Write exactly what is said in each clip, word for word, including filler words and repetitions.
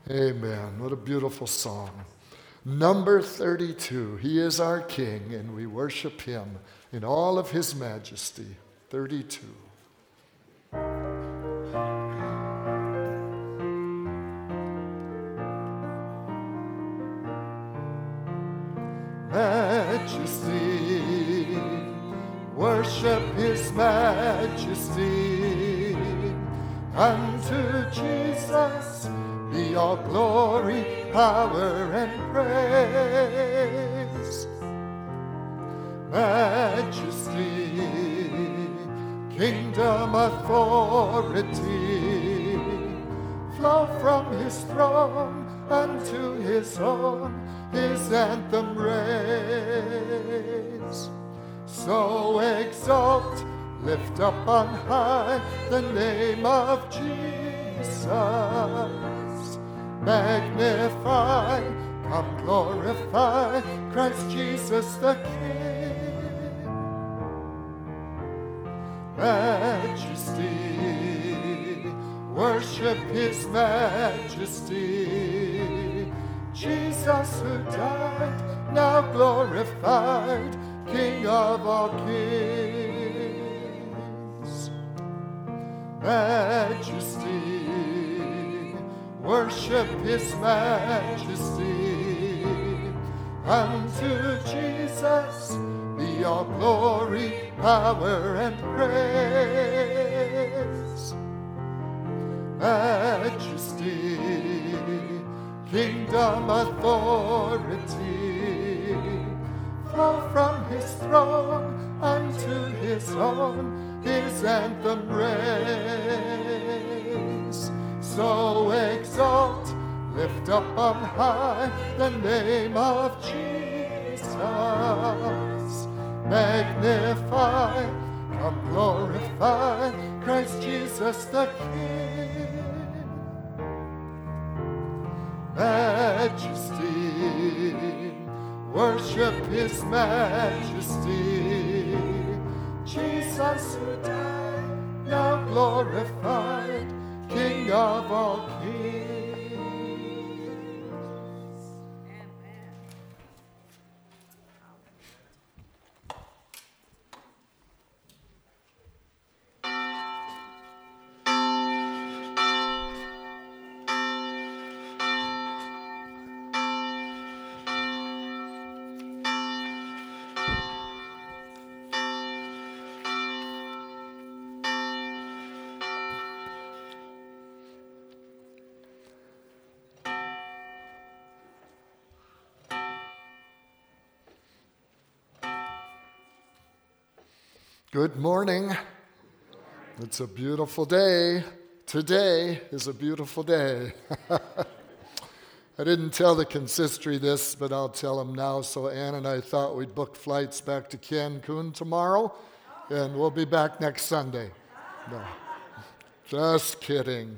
Amen. What a beautiful song. Number thirty-two. He is our King, and we worship him in all of his majesty. thirty-two. Majesty, worship his majesty. Unto Jesus be all glory, power, and praise. Majesty, kingdom, authority, flow from his throne unto his own, his anthem raise. So exalt, lift up on high the name of Jesus. Magnify, come glorify Christ Jesus the King. Majesty, worship his majesty. Jesus who died, now glorified, King of all kings. Majesty, worship his majesty. Unto Jesus be all glory, power, and praise. Majesty, kingdom, authority, flow from his throne unto his own, his anthem raise. So exalt, lift up on high the name of Jesus. Magnify, come glorify Christ Jesus the King. Majesty, worship his majesty. Jesus who died, now glorified, King of all kings. Good morning. It's a beautiful day. Today is a beautiful day. I didn't tell the consistory this, but I'll tell them now. So Ann and I thought we'd book flights back to Cancun tomorrow, and we'll be back next Sunday. No, just kidding.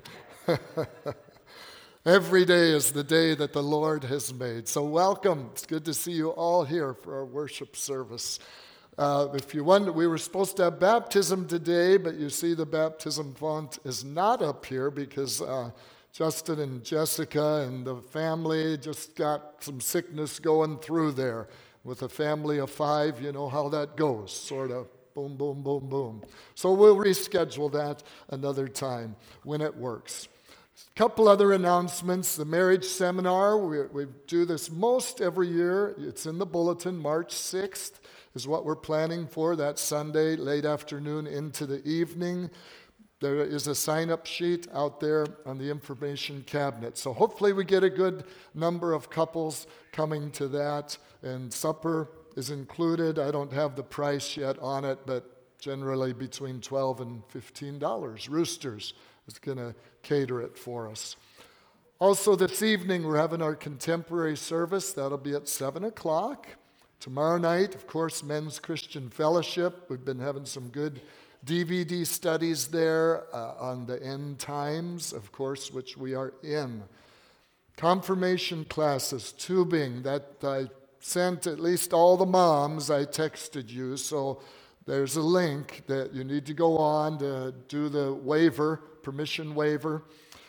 Every day is the day that the Lord has made. So welcome. It's good to see you all here for our worship service. Uh, if you wonder, we were supposed to have baptism today, but you see the baptism font is not up here because uh, Justin and Jessica and the family just got some sickness going through there. With a family of five, you know how that goes, sort of boom, boom, boom, boom. So we'll reschedule that another time when it works. A couple other announcements. The marriage seminar, we, we do this most every year. It's in the bulletin, March sixth. Is what we're planning for that Sunday, late afternoon into the evening. There is a sign-up sheet out there on the information cabinet. So hopefully we get a good number of couples coming to that, and supper is included. I don't have the price yet on it, but generally between twelve dollars and fifteen dollars. Roosters is going to cater it for us. Also this evening, we're having our contemporary service. That'll be at seven o'clock. Tomorrow night, of course, Men's Christian Fellowship. We've been having some good D V D studies there uh, on the end times, of course, which we are in. Confirmation classes, tubing, that I sent at least all the moms, I texted you, so there's a link that you need to go on to do the waiver, permission waiver.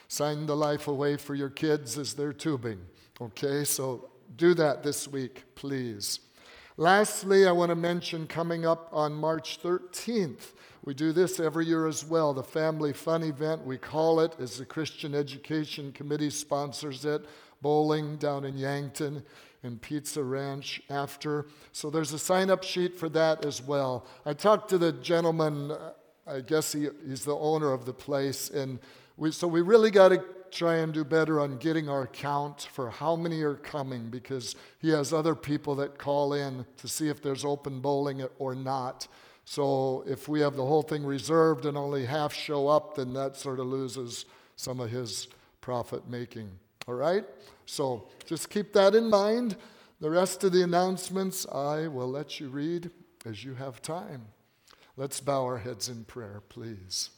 sign the life away for your kids as they're tubing. Okay, so do that this week, please. Lastly, I want to mention coming up on March thirteenth. We do this every year as well, the Family Fun event, we call it, as the Christian Education Committee sponsors it, bowling down in Yankton and Pizza Ranch after. So there's a sign-up sheet for that as well. I talked to the gentleman, I guess he, he's the owner of the place, and we, so we really got to try and do better on getting our count for how many are coming, because he has other people that call in to see if there's open bowling or not. So if we have the whole thing reserved and only half show up, then that sort of loses some of his profit making. All right? So just keep that in mind. The rest of the announcements I will let you read as you have time. Let's bow our heads in prayer, please.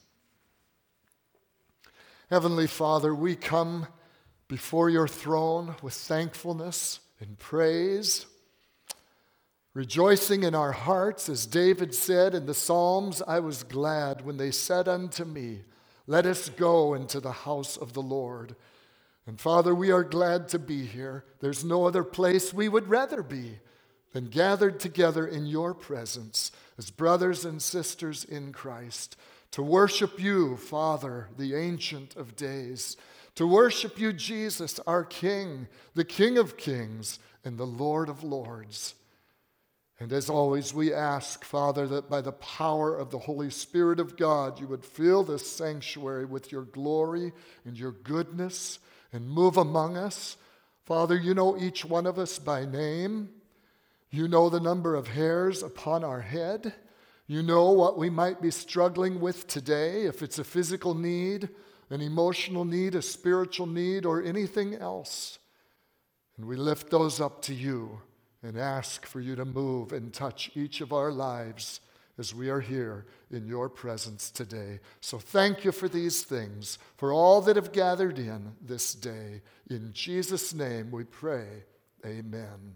Heavenly Father, we come before your throne with thankfulness and praise, rejoicing in our hearts, as David said in the Psalms, I was glad when they said unto me, let us go into the house of the Lord. And Father, we are glad to be here. There's no other place we would rather be than gathered together in your presence as brothers and sisters in Christ, to worship you, Father, the Ancient of Days, to worship you, Jesus, our King, the King of Kings and the Lord of Lords. And as always, we ask, Father, that by the power of the Holy Spirit of God, you would fill this sanctuary with your glory and your goodness and move among us. Father, you know each one of us by name. You know the number of hairs upon our head. You know what we might be struggling with today, if it's a physical need, an emotional need, a spiritual need, or anything else. And we lift those up to you and ask for you to move and touch each of our lives as we are here in your presence today. So thank you for these things, for all that have gathered in this day. In Jesus' name we pray, amen.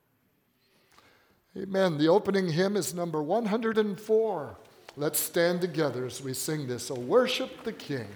Amen. The opening hymn is number one hundred four. Let's stand together as we sing this, O Worship the King.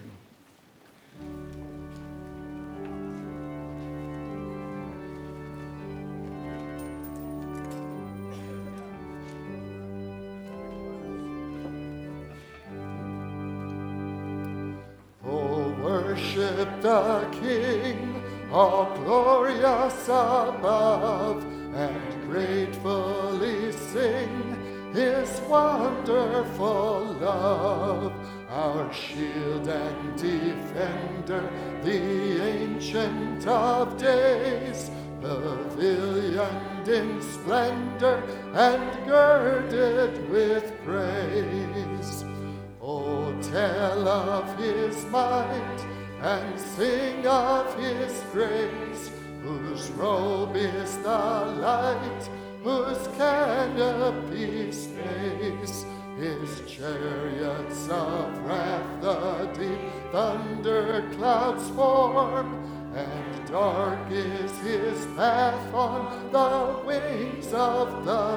Worship the King, all glorious above, and gratefully sing his wonderful love. Our shield and defender, the Ancient of Days, pavilioned in splendor and girded with praise. Oh, tell of his might and sing of his grace, whose robe is the light, whose canopy space. His chariots of wrath the deep thunder clouds form, and dark is his path on the wings of the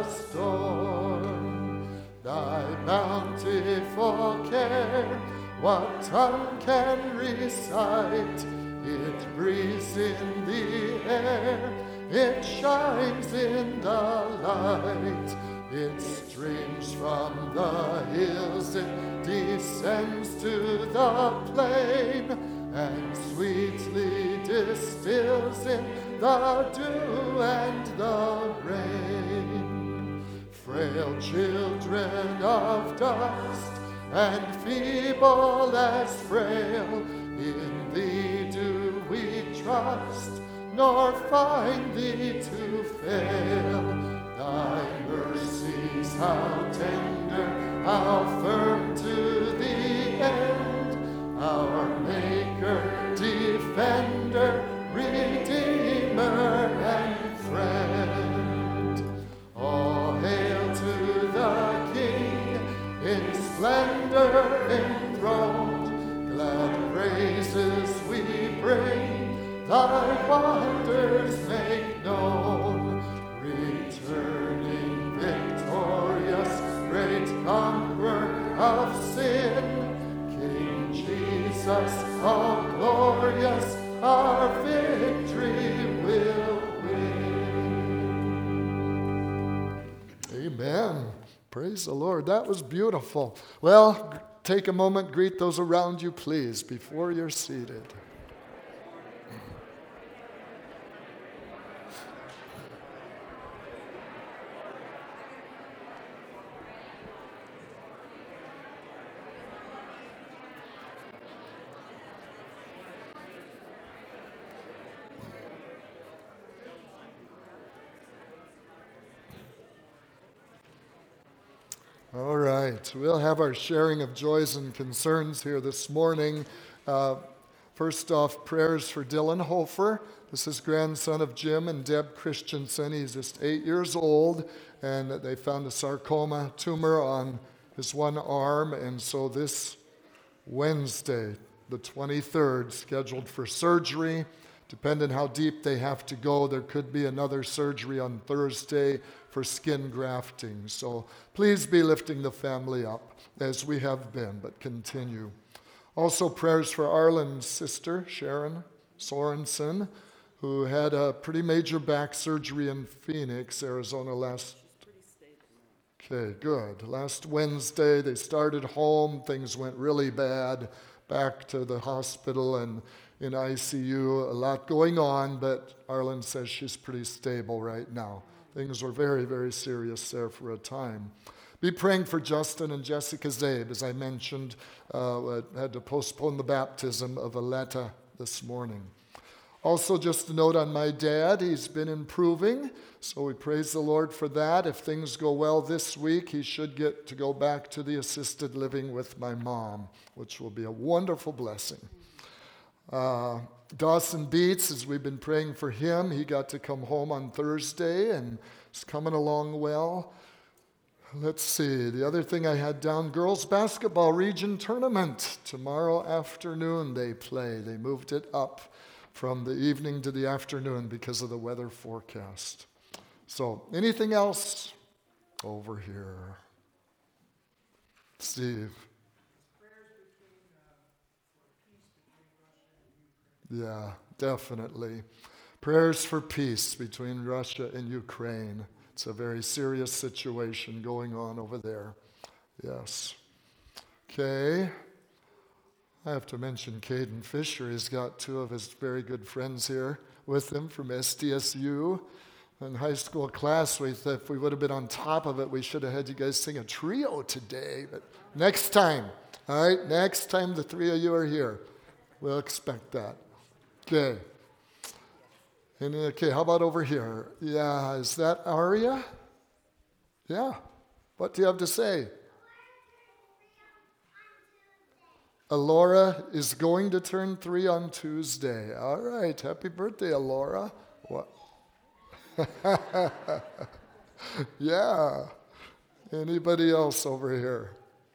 storm. Thy bountiful care, what tongue can recite? It breathes in the air, it shines in the light. It streams from the hills, it descends to the plain, and sweetly distills in the dew and the rain. Frail children of dust, and feeble as frail, in thee do we trust, nor find thee to fail. Thy mercies, how tender, how firm to the end, our Maker, Defender, Redeemer, and Friend. All hail to the King, in splendor enthroned, glad praises we bring, thy wonders make known. Returning victorious, great conqueror of sin, King Jesus, all glory yes, our victory will win. Amen. Praise the Lord. That was beautiful. Well, take a moment, greet those around you, please, before you're seated. All right, we'll have our sharing of joys and concerns here this morning. Uh, first off, prayers for Dylan Hofer. This is grandson of Jim and Deb Christensen. He's just eight years old, and they found a sarcoma tumor on his one arm, and so this Wednesday, the twenty-third, scheduled for surgery. Depending how deep they have to go, there could be another surgery on Thursday for skin grafting. So please be lifting the family up as we have been, but continue. Also prayers for Arlen's sister, Sharon Sorensen, who had a pretty major back surgery in Phoenix, Arizona last Okay, good. Last Wednesday, they started home. Things went really bad. Back to the hospital and in I C U. A lot going on, but Arlen says she's pretty stable right now. Things were very, very serious there for a time. Be praying for Justin and Jessica Zabe. As I mentioned, uh, I had to postpone the baptism of Aletta this morning. Also, just a note on my dad, he's been improving, so we praise the Lord for that. If things go well this week, he should get to go back to the assisted living with my mom, which will be a wonderful blessing. Uh, Dawson Beats, as we've been praying for him, he got to come home on Thursday and is coming along well. Let's see, the other thing I had down, girls basketball region tournament. Tomorrow afternoon they play. They moved it up from the evening to the afternoon because of the weather forecast. So, anything else? Over here. Steve. Yeah, definitely. Prayers for peace between Russia and Ukraine. It's a very serious situation going on over there. Yes. Okay. I have to mention Caden Fisher. He's got two of his very good friends here with him from S D S U. In high school class, we thought if we would have been on top of it, we should have had you guys sing a trio today. But next time, all right? Next time the three of you are here, we'll expect that. Okay. And, okay, how about over here? Yeah, is that Aria? Yeah. What do you have to say? Alora is going to turn three on Tuesday. All right. Happy birthday, Alora. What? Yeah. Anybody else over here?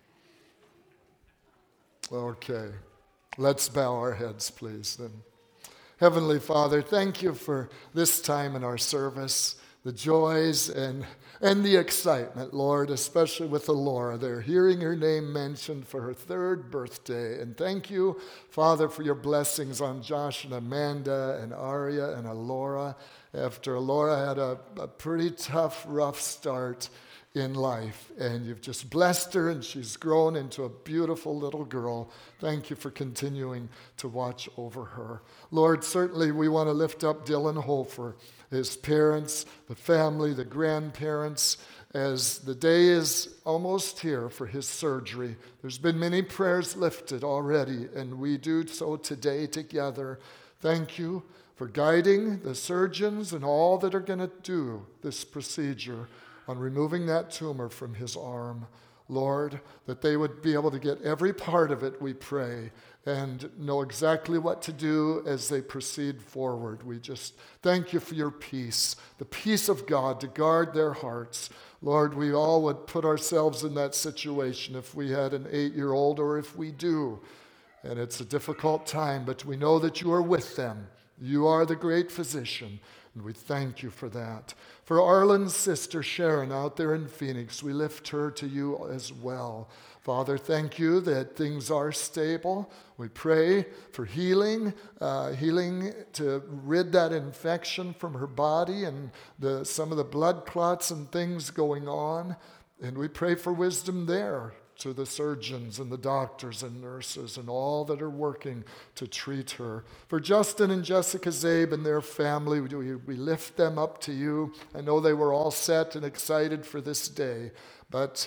Okay. Let's bow our heads, please, then. Heavenly Father, thank you for this time in our service, the joys and and the excitement, Lord, especially with Alora. They're hearing her name mentioned for her third birthday. And thank you, Father, for your blessings on Josh and Amanda and Aria and Alora. After Alora had a, a pretty tough, rough start in life, and you've just blessed her, and she's grown into a beautiful little girl. Thank you for continuing to watch over her. Lord, certainly we want to lift up Dylan Hofer, his parents, the family, the grandparents, as the day is almost here for his surgery. There's been many prayers lifted already, and we do so today together. Thank you for guiding the surgeons and all that are going to do this procedure on removing that tumor from his arm. Lord, that they would be able to get every part of it, we pray, and know exactly what to do as they proceed forward. We just thank you for your peace, the peace of God to guard their hearts. Lord, we all would put ourselves in that situation if we had an eight-year-old or if we do. And it's a difficult time, but we know that you are with them. You are the great physician, And we thank you for that. For Arlen's sister Sharon out there in Phoenix, we lift her to you as well. Father, thank you that things are stable. We pray for healing, uh, healing to rid that infection from her body and the, some of the blood clots and things going on. And we pray for wisdom there to the surgeons and the doctors and nurses and all that are working to treat her. For Justin and Jessica Zabe and their family, we, we lift them up to you. I know they were all set and excited for this day, but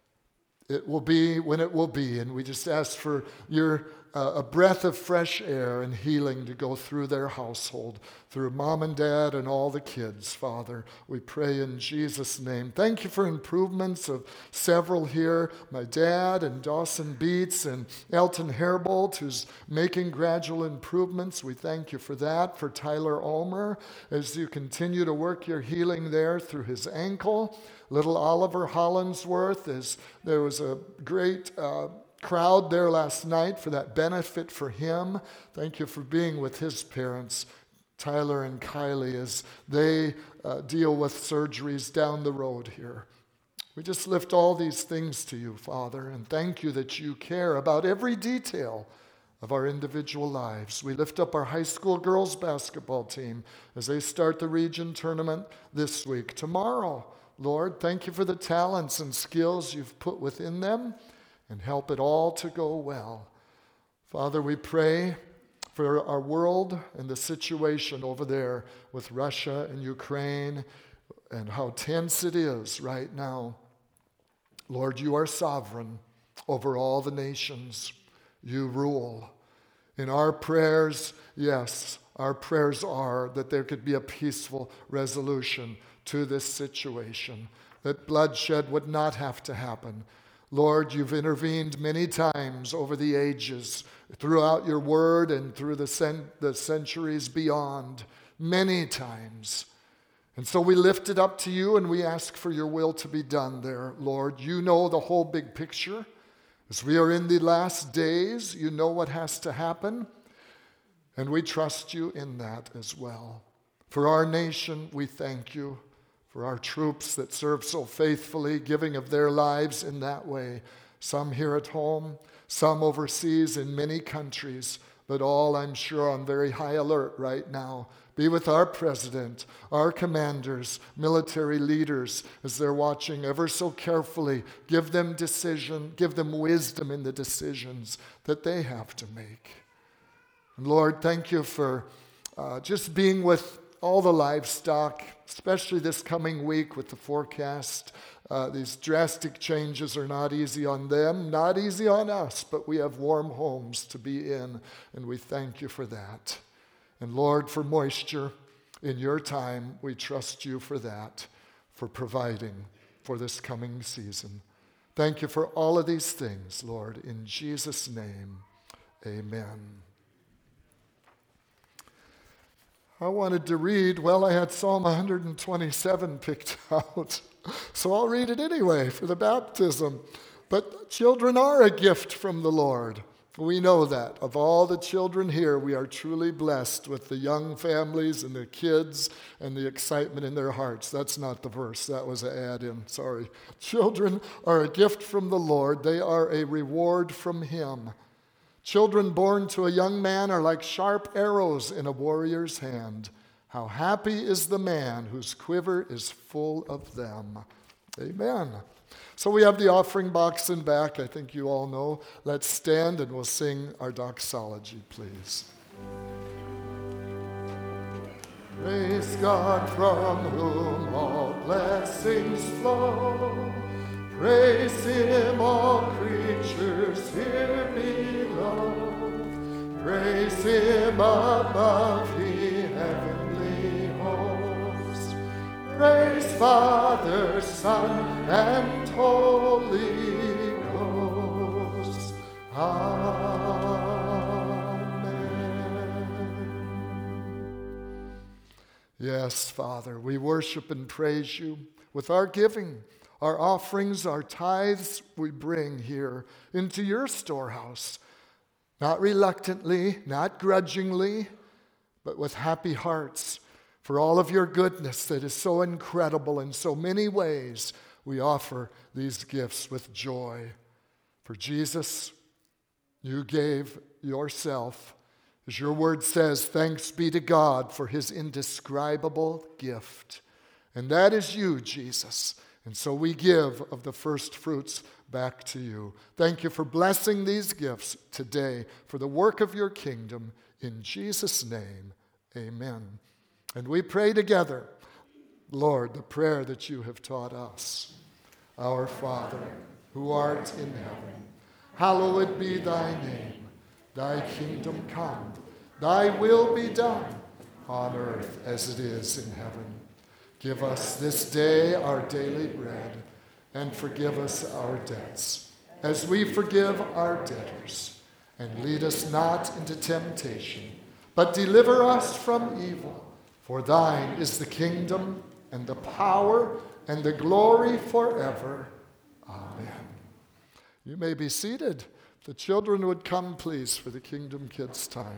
it will be when it will be, and we just ask for your uh, a breath of fresh air and healing to go through their household, through mom and dad and all the kids, Father. We pray in Jesus' name. Thank you for improvements of several here. My dad and Dawson Beats and Elton Herbold, who's making gradual improvements. We thank you for that. For Tyler Ulmer, as you continue to work your healing there through his ankle. Little Oliver Hollingsworth, as there was a great uh, crowd there last night for that benefit for him. Thank you for being with his parents, Tyler and Kylie, as they uh, deal with surgeries down the road here. We just lift all these things to you, Father, and thank you that you care about every detail of our individual lives. We lift up our high school girls basketball team as they start the region tournament this week. Tomorrow, Lord, thank you for the talents and skills you've put within them, and help it all to go well. Father, we pray for our world and the situation over there with Russia and Ukraine and how tense it is right now. Lord, you are sovereign over all the nations. You rule. In our prayers, yes, our prayers are that there could be a peaceful resolution to this situation, that bloodshed would not have to happen. Lord, you've intervened many times over the ages, throughout your word and through the, cent- the centuries beyond, many times. And so we lift it up to you and we ask for your will to be done there, Lord. You know the whole big picture. As we are in the last days, you know what has to happen, and we trust you in that as well. For our nation, we thank you. For our troops that serve so faithfully, giving of their lives in that way. Some here at home, some overseas in many countries, but all, I'm sure, on very high alert right now. Be with our president, our commanders, military leaders, as they're watching ever so carefully. Give them decision, give them wisdom in the decisions that they have to make. And Lord, thank you for uh, just being with all the livestock, especially this coming week with the forecast. Uh, these drastic changes are not easy on them, not easy on us, but we have warm homes to be in, and we thank you for that. And Lord, for moisture in your time, we trust you for that, for providing for this coming season. Thank you for all of these things, Lord. In Jesus' name, amen. I wanted to read, well, I had Psalm one hundred twenty-seven picked out, so I'll read it anyway for the baptism. But children are a gift from the Lord. We know that. Of all the children here, we are truly blessed with the young families and the kids and the excitement in their hearts. That's not the verse. That was an add-in. Sorry. Children are a gift from the Lord. They are a reward from him. Children born to a young man are like sharp arrows in a warrior's hand. How happy is the man whose quiver is full of them. Amen. So we have the offering box in back. I think you all know. Let's stand and we'll sing our doxology, please. Praise God from whom all blessings flow. Praise him, all creatures here below. Praise him above, ye heavenly hosts. Praise Father, Son, and Holy Ghost. Amen. Yes, Father, we worship and praise you with our giving. Our offerings, our tithes we bring here into your storehouse, not reluctantly, not grudgingly, but with happy hearts. For all of your goodness that is so incredible in so many ways, we offer these gifts with joy. For Jesus, you gave yourself. As your word says, thanks be to God for his indescribable gift. And that is you, Jesus. And so we give of the first fruits back to you. Thank you for blessing these gifts today for the work of your kingdom. In Jesus' name, amen. And we pray together, Lord, the prayer that you have taught us. Our Father, who art in heaven, hallowed be thy name. Thy kingdom come, thy will be done, on earth as it is in heaven. Give us this day our daily bread, and forgive us our debts, as we forgive our debtors. And lead us not into temptation, but deliver us from evil. For thine is the kingdom, and the power, and the glory forever. Amen. You may be seated. The children would come, please, for the Kingdom Kids time.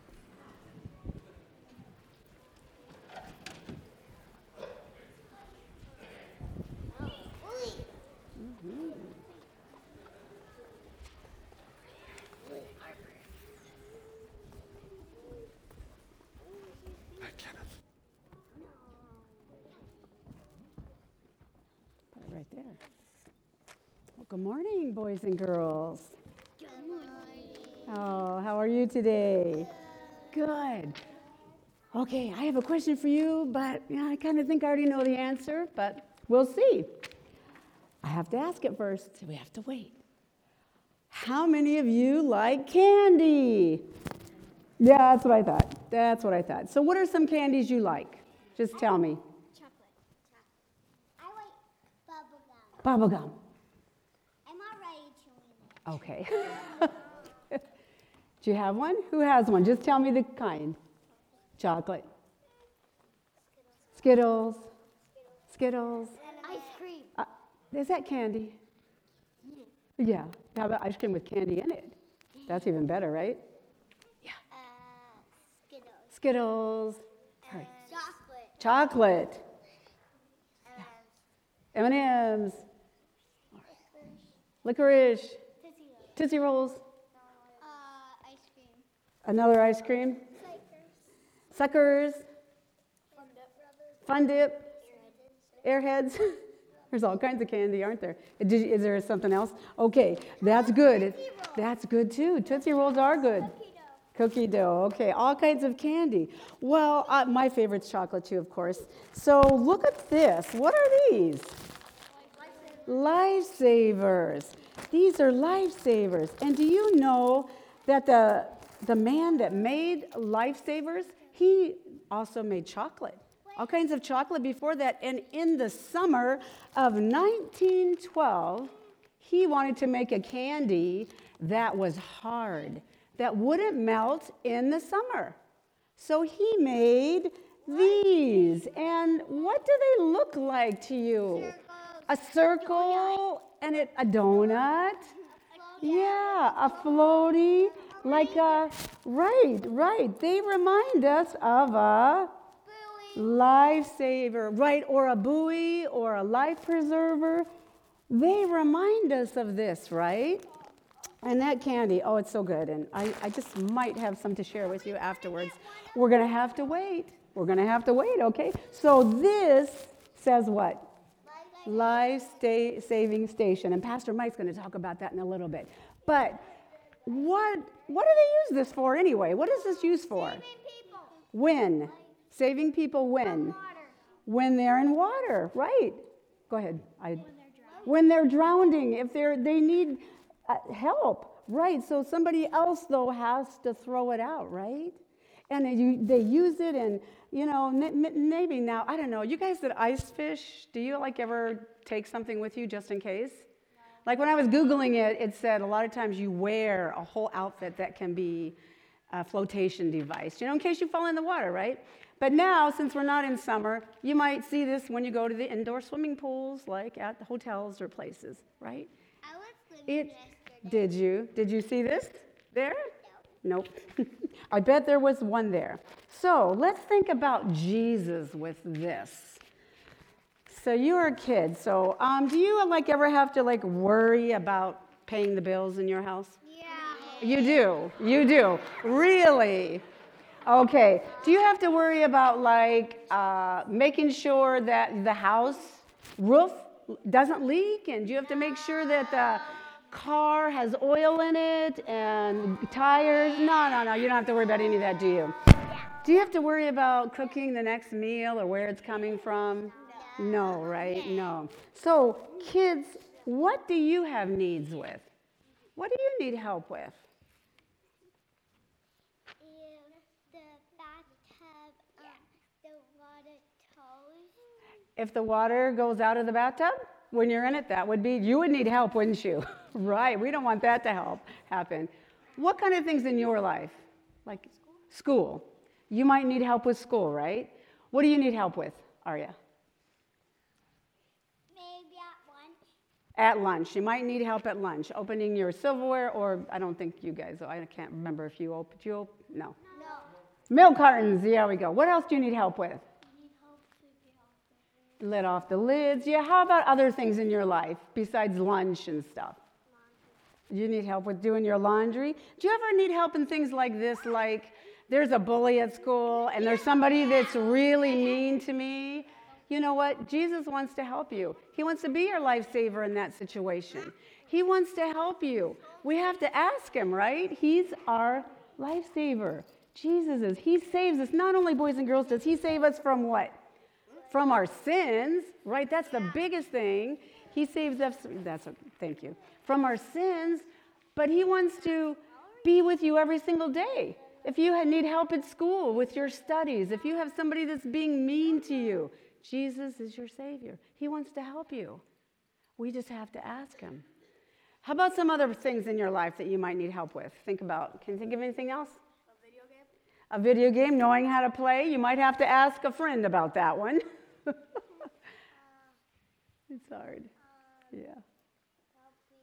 Right there. Well, good morning, boys and girls. Good morning. Oh, how are you today? Good. Okay, I have a question for you, but you know, I kind of think I already know the answer, but we'll see. I have to ask it first. We have to wait. How many of you like candy? Yeah, that's what I thought. That's what I thought. So what are some candies you like? Just tell me. Chocolate. I like bubble gum. Bubble gum. I'm already chewing it. Okay. Do you have one? Who has one? Just tell me the kind. Chocolate. Skittles. Skittles. Ice cream. Uh, is that candy? Yeah. How about ice cream with candy in it? That's even better, right? Yeah. Uh, Skittles. Skittles. Uh, Right. chocolate. Chocolate. Um, M and M's. Licorice. Tootsie Rolls. Tootsie Rolls. Uh, ice cream. Another ice cream. Suckers. Suckers. Fun Dip Brothers. Fun Dip. Airheads. There's all kinds of candy, aren't there? Did you, is there something else? Okay, that's good. That's good too. Tootsie Rolls are good. Cookie dough. Cookie dough. Okay, all kinds of candy. Well, uh, my favorite's chocolate too, of course. So look at this. What are these? Lifesavers. These are lifesavers. And do you know that the the man that made Lifesavers, he also made chocolate. All kinds of chocolate before that. And in the summer of nineteen twelve, he wanted to make a candy that was hard, that wouldn't melt in the summer. So he made these. And what do they look like to you? A circle and it, a donut. Yeah, a floaty, like a, right, right. They remind us of a lifesaver, right, or a buoy or a life preserver. They remind us of this, right? And that candy, oh, it's so good. And I, I just might have some to share with you afterwards. We're going to have to wait. We're going to have to wait, okay? So this says what? Life-saving station. And Pastor Mike's going to talk about that in a little bit. But what, what do they use this for anyway? What is this used for? Saving people. When? Saving people when? Water. When they're in water, right. Go ahead. I, when they're drowning, if they're they need uh, help, right. So somebody else, though, has to throw it out, right? And they, you, they use it and, you know, n- maybe now, I don't know. You guys that ice fish, do you, like, ever take something with you just in case? Like, when I was Googling it, it said a lot of times you wear a whole outfit that can be a flotation device, you know, in case you fall in the water, right? But now, since we're not in summer, you might see this when you go to the indoor swimming pools, like at the hotels or places, right? I was swimming It, yesterday. did you? Did you see this there? Nope. I bet there was one there. So let's think about Jesus with this. So you're a kid. So um, do you like ever have to like worry about paying the bills in your house? Yeah. You do. You do. Really? Okay. Do you have to worry about like uh, making sure that the house roof doesn't leak? And do you have to make sure that the car has oil in it and tires? No, no, no. You don't have to worry about any of that, do you? Do you have to worry about cooking the next meal or where it's coming from? No, right? No. So, kids, what do you have needs with? What do you need help with? If the bathtub, um, the water goes. If the water goes out of the bathtub when you're in it, that would be, you would need help, wouldn't you? Right. We don't want that to help happen. What kind of things in your life? Like school. You might need help with school, right? What do you need help with, Arya? Maybe at lunch. At lunch. You might need help at lunch, opening your silverware, or I don't think you guys, I can't remember if you opened, you op- no. No. Milk cartons, there we go. What else do you need help with? Let off the lids. Yeah, how about other things in your life besides lunch and stuff? You need help with doing your laundry? Do you ever need help in things like this, like there's a bully at school and there's somebody that's really mean to me? You know what? Jesus wants to help you. He wants to be your lifesaver in that situation. He wants to help you. We have to ask him, right? He's our lifesaver. Jesus is. He saves us. Not only boys and girls, does he save us from what? From our sins, right? That's the biggest thing. He saves us, that's a, thank you, from our sins, but he wants to be with you every single day. If you need help at school with your studies, if you have somebody that's being mean to you, Jesus is your Savior. He wants to help you. We just have to ask him. How about some other things in your life that you might need help with? Think about, can you think of anything else? A video game? A video game, knowing how to play. You might have to ask a friend about that one. uh, It's hard. um, Yeah. probably.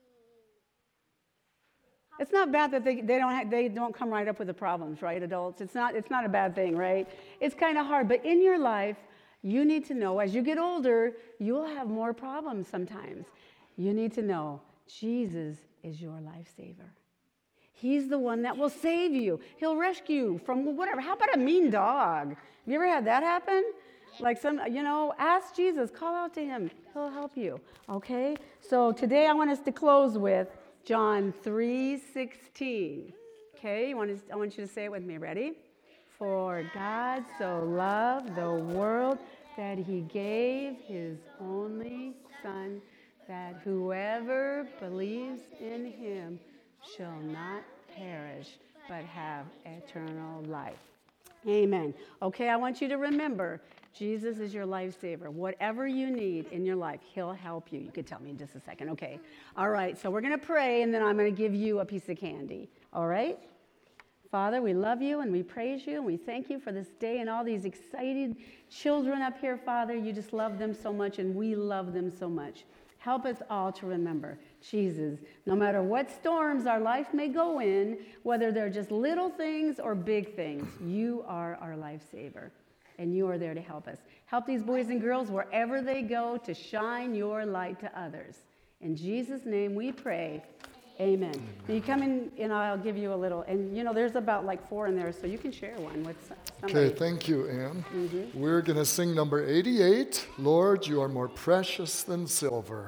It's not bad that they, they don't ha- they don't come right up with the problems, right, adults? It's not it's not a bad thing, right? It's kind of hard, but in your life, you need to know as you get older, you'll have more problems sometimes. You need to know Jesus is your lifesaver. He's the one that will save you. He'll rescue you from whatever. How about a mean dog? Have you ever had that happen? Like some, you know, ask Jesus, call out to him. He'll help you, okay? So today I want us to close with John three sixteen, okay? You want to, I want you to say it with me. Ready? For God so loved the world that he gave his only Son, that whoever believes in him shall not perish, but have eternal life. Amen. Okay, I want you to remember, Jesus is your lifesaver. Whatever you need in your life, he'll help you. You could tell me in just a second. Okay. All right, so we're going to pray, and then I'm going to give you a piece of candy. All right? Father, we love you, and we praise you, and we thank you for this day and all these excited children up here, Father. You just love them so much, and we love them so much. Help us all to remember, Jesus, no matter what storms our life may go in, whether they're just little things or big things, you are our lifesaver, and you are there to help us. Help these boys and girls wherever they go to shine your light to others. In Jesus' name we pray, amen. Now you come in, and I'll give you a little, and you know, there's about like four in there, so you can share one with somebody. Okay, thank you, Ann. Mm-hmm. We're going to sing number eighty-eight, Lord, you are more precious than silver.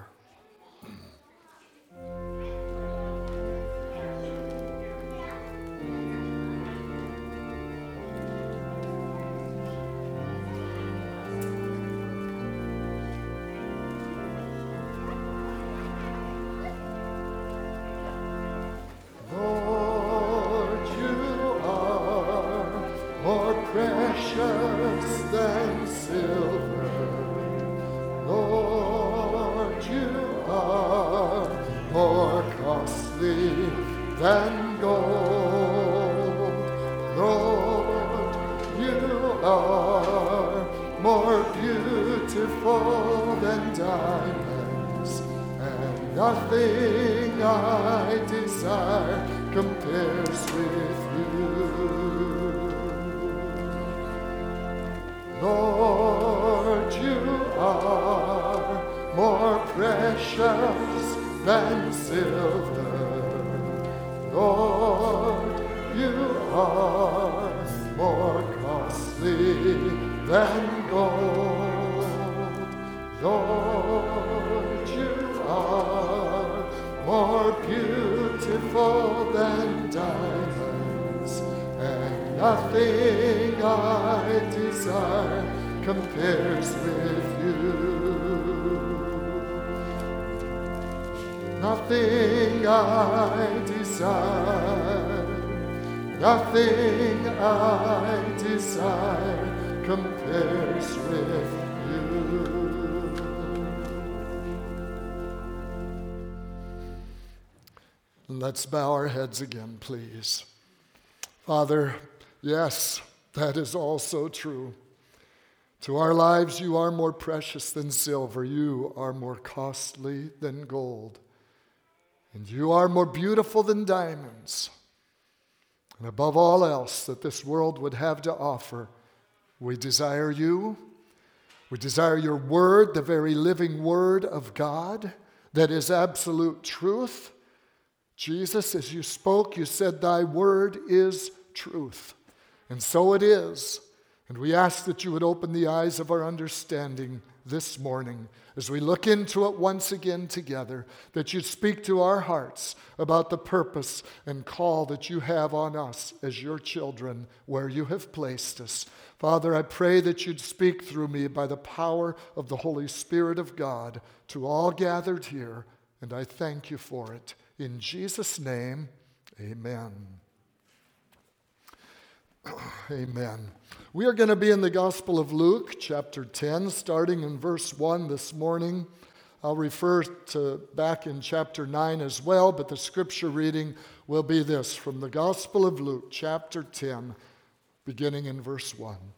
Lord, you are more precious than silver. Lord, you are more costly than gold. Lord, you are more beautiful than diamonds, and nothing I desire compares with you. Lord, you are more precious than silver. Lord, you are more costly than gold. Lord, you are more beautiful than diamonds, and nothing I desire compares with you. Nothing I desire, nothing I desire compares with you. Let's bow our heads again, please. Father, yes, that is also true. To our lives, you are more precious than silver. You are more costly than gold. And you are more beautiful than diamonds. And above all else that this world would have to offer, we desire you. We desire your word, the very living word of God that is absolute truth. Jesus, as you spoke, you said, thy word is truth. And so it is. And we ask that you would open the eyes of our understanding this morning as we look into it once again together, that you'd speak to our hearts about the purpose and call that you have on us as your children where you have placed us. Father, I pray that you'd speak through me by the power of the Holy Spirit of God to all gathered here, and I thank you for it. In Jesus' name, amen. Amen. We are going to be in the Gospel of Luke, chapter ten, starting in verse one this morning. I'll refer to back in chapter nine as well, but the scripture reading will be this from the Gospel of Luke, chapter ten, beginning in verse one.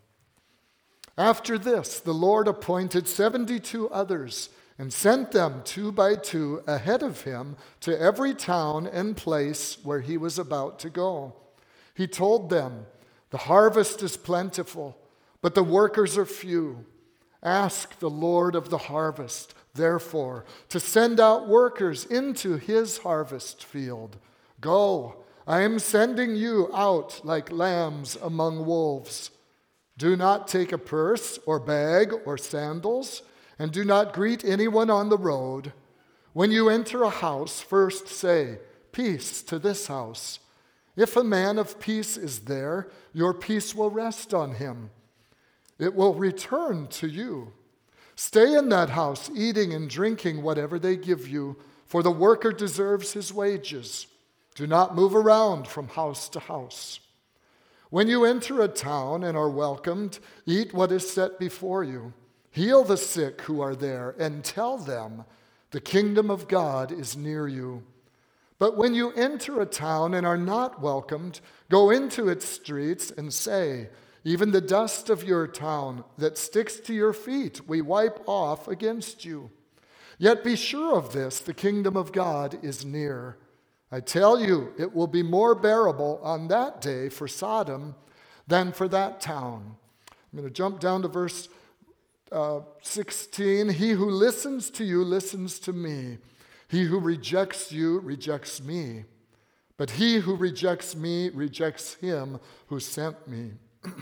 After this, the Lord appointed seventy-two others and sent them two by two ahead of him to every town and place where he was about to go. He told them, the harvest is plentiful, but the workers are few. Ask the Lord of the harvest, therefore, to send out workers into his harvest field. Go, I am sending you out like lambs among wolves. Do not take a purse or bag or sandals, and do not greet anyone on the road. When you enter a house, first say, peace to this house. If a man of peace is there, your peace will rest on him. It will return to you. Stay in that house, eating and drinking whatever they give you, for the worker deserves his wages. Do not move around from house to house. When you enter a town and are welcomed, eat what is set before you. Heal the sick who are there, and tell them, the kingdom of God is near you. But when you enter a town and are not welcomed, go into its streets and say, even the dust of your town that sticks to your feet we wipe off against you. Yet be sure of this, the kingdom of God is near. I tell you, it will be more bearable on that day for Sodom than for that town. I'm going to jump down to verse uh, sixteen. He who listens to you listens to me. He who rejects you rejects me, but he who rejects me rejects him who sent me.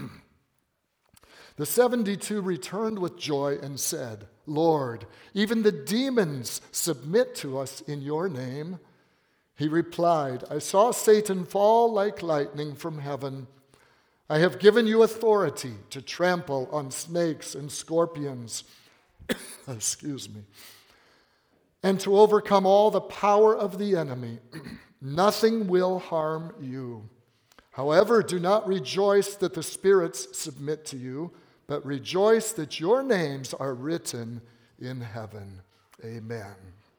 The seventy-two returned with joy and said, Lord, even the demons submit to us in your name. He replied, I saw Satan fall like lightning from heaven. I have given you authority to trample on snakes and scorpions. Excuse me. And to overcome all the power of the enemy. Nothing will harm you. However, do not rejoice that the spirits submit to you, but rejoice that your names are written in heaven. Amen.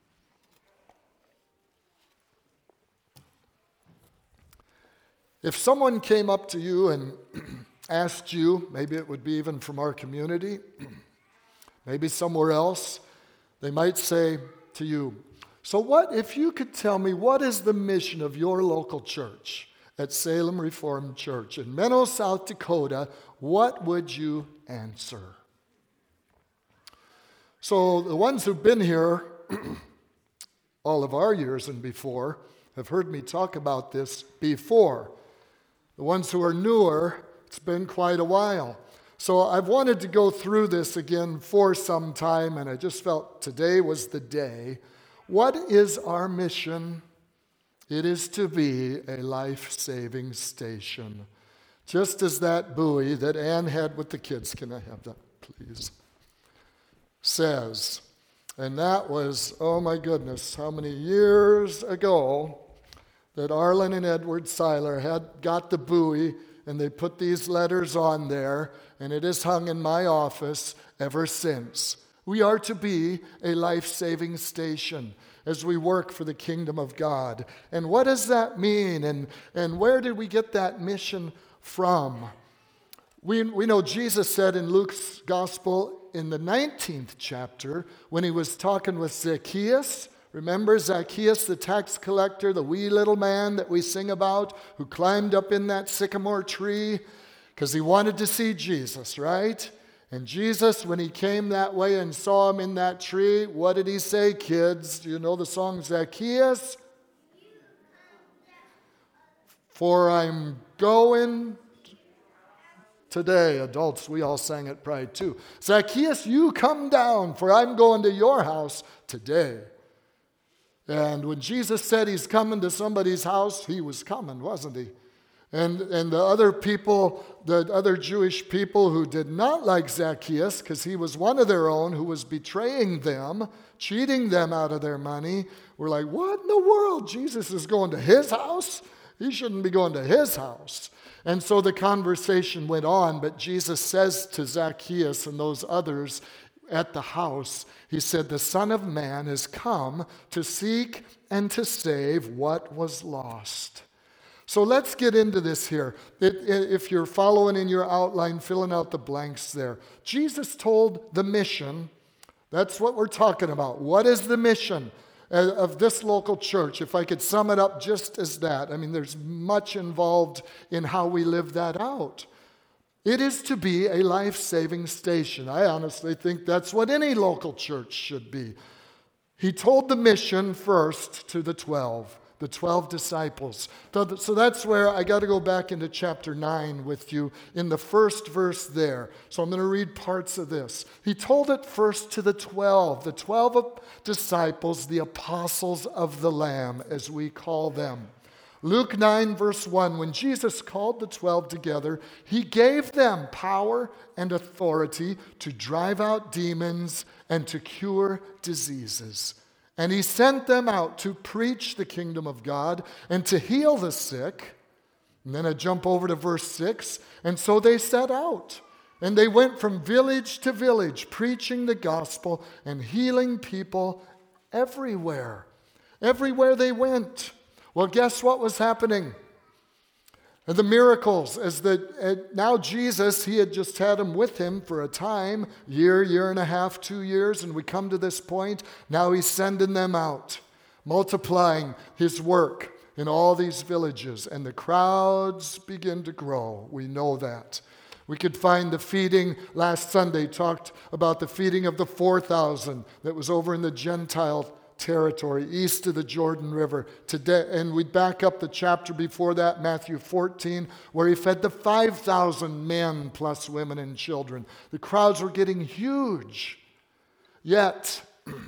If someone came up to you and asked you, maybe it would be even from our community, maybe somewhere else, they might say to you, So what, if you could tell me, what is the mission of your local church at Salem Reformed Church in Menno, South Dakota, what would you answer? So the ones who've been here all of our years and before have heard me talk about this before. The ones who are newer, it's been quite a while. So I've wanted to go through this again for some time, and I just felt today was the day. What is our mission? It is to be a life-saving station. Just as that buoy that Ann had with the kids, can I have that, please? Says, and that was, oh my goodness, how many years ago that Arlen and Edward Seiler had got the buoy, and they put these letters on there, and it has hung in my office ever since. We are to be a life-saving station as we work for the kingdom of God. And what does that mean? And, and where did we get that mission from? We, we know Jesus said in Luke's gospel in the nineteenth chapter, when he was talking with Zacchaeus, remember Zacchaeus, the tax collector, the wee little man that we sing about, who climbed up in that sycamore tree because he wanted to see Jesus, right? And Jesus, when he came that way and saw him in that tree, what did he say, kids? Do you know the song, Zacchaeus? For I'm going today. Adults, we all sang at Pride too. Zacchaeus, you come down, for I'm going to your house today. And when Jesus said he's coming to somebody's house, he was coming, wasn't he? And, and the other people, the other Jewish people who did not like Zacchaeus, because he was one of their own who was betraying them, cheating them out of their money, were like, what in the world? Jesus is going to his house? He shouldn't be going to his house. And so the conversation went on, but Jesus says to Zacchaeus and those others at the house, he said, the Son of Man has come to seek and to save what was lost. So let's get into this here. It, it, if you're following in your outline, filling out the blanks there. Jesus told the mission. That's what we're talking about. What is the mission of this local church? If I could sum it up just as that. I mean, there's much involved in how we live that out. It is to be a life-saving station. I honestly think that's what any local church should be. He told the mission first to the twelve. The twelve disciples. So that's where I got to go back into chapter nine with you in the first verse there. So I'm going to read parts of this. He told it first to the twelve, the twelve disciples, the apostles of the Lamb, as we call them. Luke nine, verse one, when Jesus called the twelve together, he gave them power and authority to drive out demons and to cure diseases. And he sent them out to preach the kingdom of God and to heal the sick. And then I jump over to verse six. And so they set out. And they went from village to village, preaching the gospel and healing people everywhere. Everywhere they went. Well, guess what was happening? And the miracles, as the now Jesus, he had just had them with him for a time, year, year and a half, two years, and we come to this point. Now he's sending them out, multiplying his work in all these villages, and the crowds begin to grow. We know that. We could find the feeding, last Sunday talked about the feeding of the four thousand that was over in the Gentile territory east of the Jordan River. Today, and we back up the chapter before that, Matthew fourteen, where he fed the five thousand men plus women and children. The crowds were getting huge. Yet,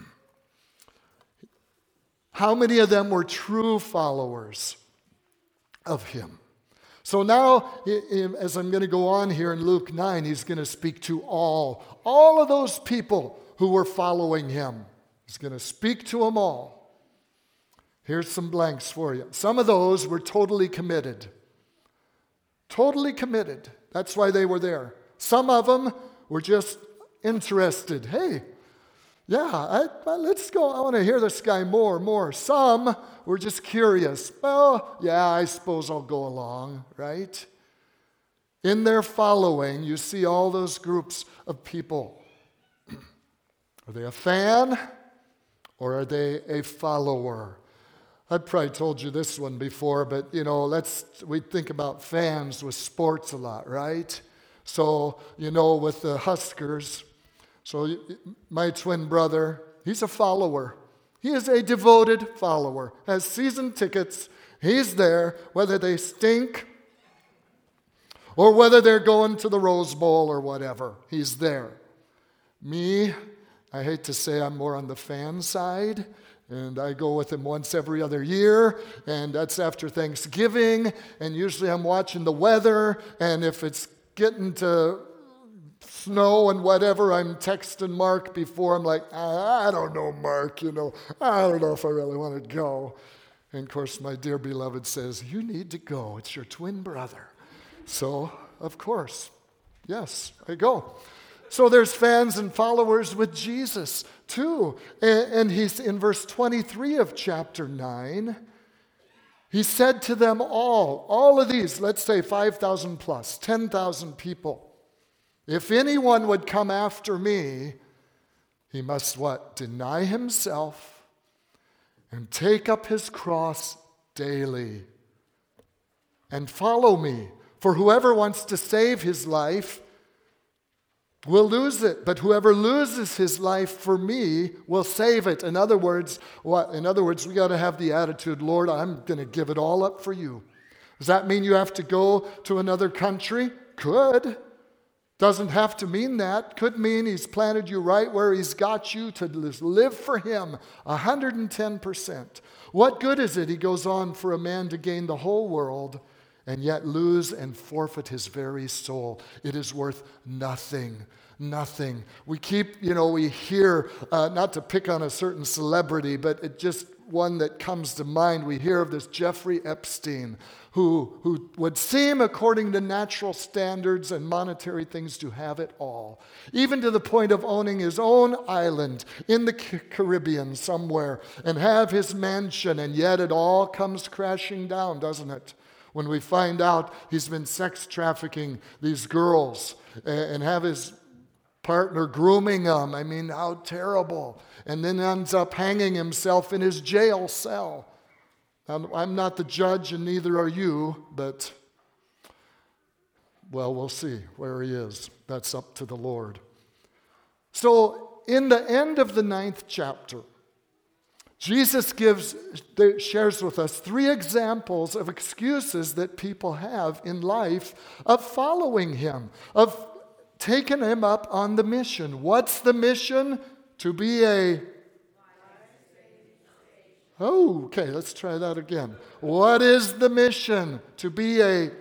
how many of them were true followers of him? So now, as I'm going to go on here in Luke nine, he's going to speak to all, all of those people who were following him. He's going to speak to them all. Here's some blanks for you. Some of those were totally committed. Totally committed. That's why they were there. Some of them were just interested. Hey, yeah, I, I, let's go. I want to hear this guy more, more. Some were just curious. Well, yeah, I suppose I'll go along, right? In their following, you see all those groups of people. Are they a fan? or are they a follower? I've probably told you this one before, but you know, let's we think about fans with sports a lot, right? So, you know, with the Huskers, so my twin brother, he's a follower. He is a devoted follower, has season tickets. He's there, whether they stink or whether they're going to the Rose Bowl or whatever. He's there. Me, I hate to say I'm more on the fan side, and I go with him once every other year, and that's after Thanksgiving, and usually I'm watching the weather, and if it's getting to snow and whatever, I'm texting Mark before. I'm like, I, I don't know, Mark, you know, I don't know if I really want to go. And of course, my dear beloved says, you need to go. It's your twin brother. So, of course, yes, I go. So there's fans and followers with Jesus too. And, and he's in verse twenty-three of chapter nine. He said to them all, all of these, let's say five thousand plus, ten thousand people, if anyone would come after me, he must what? Deny himself and take up his cross daily and follow me. For whoever wants to save his life will lose it, but whoever loses his life for me will save it. In other words, what? In other words, we got to have the attitude, Lord, I'm going to give it all up for you. Does that mean you have to go to another country? Could. Doesn't have to mean that. Could mean he's planted you right where he's got you to live for him one hundred ten percent. What good is it, he goes on, for a man to gain the whole world and yet lose and forfeit his very soul? It is worth nothing. Nothing. We keep, you know, we hear, uh, not to pick on a certain celebrity, but it just one that comes to mind. We hear of this Jeffrey Epstein, who, who would seem, according to natural standards and monetary things, to have it all. Even to the point of owning his own island in the Caribbean somewhere and have his mansion, and yet it all comes crashing down, doesn't it? When we find out he's been sex trafficking these girls and have his partner grooming them. I mean, how terrible. And then ends up hanging himself in his jail cell. Now, I'm not the judge and neither are you, but, well, we'll see where he is. That's up to the Lord. So, in the end of the ninth chapter, Jesus gives, shares with us three examples of excuses that people have in life of following him, of taking him up on the mission. What's the mission? To be a... Oh, okay, let's try that again. What is the mission? To be a...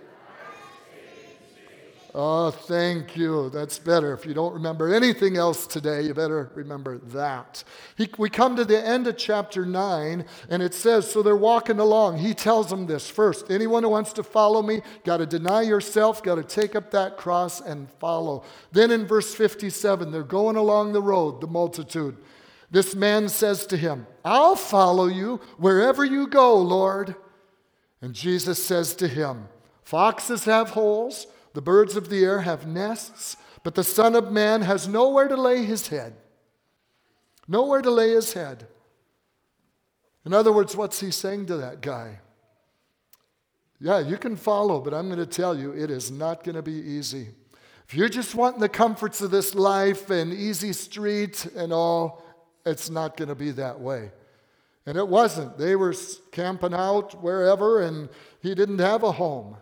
Oh, thank you. That's better. If you don't remember anything else today, you better remember that. He, we come to the end of chapter nine, and it says, so they're walking along. He tells them this first. Anyone who wants to follow me, got to deny yourself, got to take up that cross and follow. Then in verse fifty-seven, they're going along the road, the multitude. This man says to him, I'll follow you wherever you go, Lord. And Jesus says to him, foxes have holes, the birds of the air have nests, but the Son of Man has nowhere to lay his head. Nowhere to lay his head. In other words, what's he saying to that guy? Yeah, you can follow, but I'm going to tell you, it is not going to be easy. If you're just wanting the comforts of this life and easy street and all, it's not going to be that way. And it wasn't. They were camping out wherever, and he didn't have a home.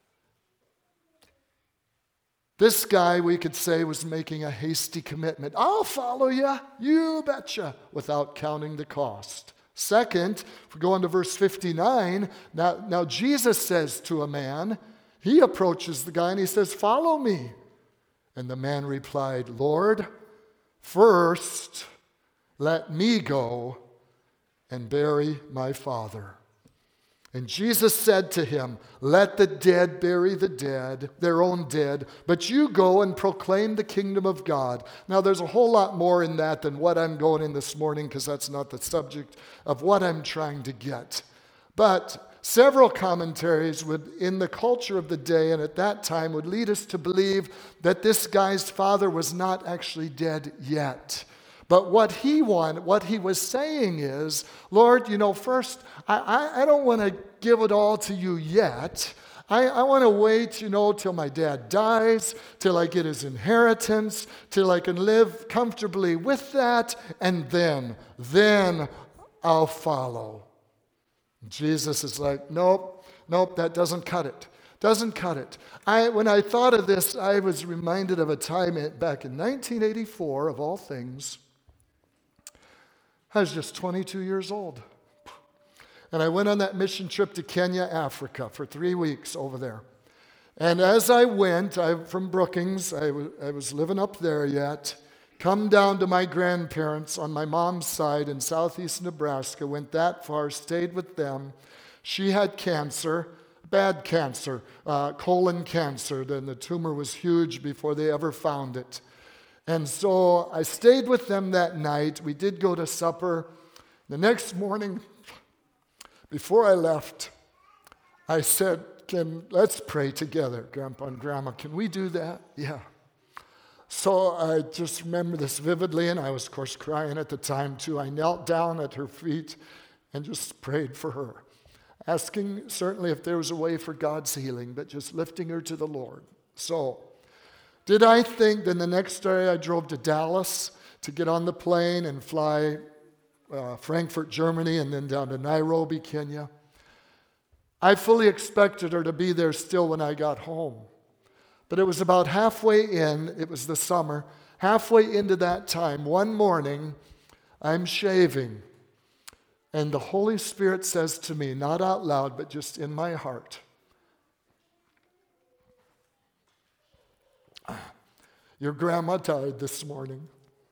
This guy, we could say, was making a hasty commitment. I'll follow you, you betcha, without counting the cost. Second, if we go on to verse fifty-nine, now, now Jesus says to a man, he approaches the guy and he says, follow me. And the man replied, Lord, first let me go and bury my father. And Jesus said to him, let the dead bury the dead, their own dead, but you go and proclaim the kingdom of God. Now, there's a whole lot more in that than what I'm going in this morning, because that's not the subject of what I'm trying to get. But several commentaries would, in the culture of the day and at that time, would lead us to believe that this guy's father was not actually dead yet. But what he wanted, what he was saying is, Lord, you know, first, I, I, I don't want to give it all to you yet. I, I want to wait, you know, till my dad dies, till I get his inheritance, till I can live comfortably with that, and then, then I'll follow. Jesus is like, nope, nope, that doesn't cut it. Doesn't cut it. I, when I thought of this, I was reminded of a time back in nineteen eighty-four, of all things. I was just twenty-two years old. And I went on that mission trip to Kenya, Africa, for three weeks over there. And as I went, I'm from Brookings, I, w- I was living up there yet, come down to my grandparents on my mom's side in southeast Nebraska, went that far, stayed with them. She had cancer. Bad cancer, uh, colon cancer. Then the tumor was huge before they ever found it. And so I stayed with them that night. We did go to supper. The next morning, before I left, I said, Can, let's pray together, Grandpa and Grandma. Can we do that? Yeah. So I just remember this vividly, and I was, of course, crying at the time, too. I knelt down at her feet and just prayed for her. Asking certainly if there was a way for God's healing, but just lifting her to the Lord. So, did I think then the next day I drove to Dallas to get on the plane and fly uh, Frankfurt, Germany, and then down to Nairobi, Kenya? I fully expected her to be there still when I got home. But it was about halfway in, it was the summer, halfway into that time, one morning, I'm shaving. And the Holy Spirit says to me, not out loud, but just in my heart, your grandma died this morning.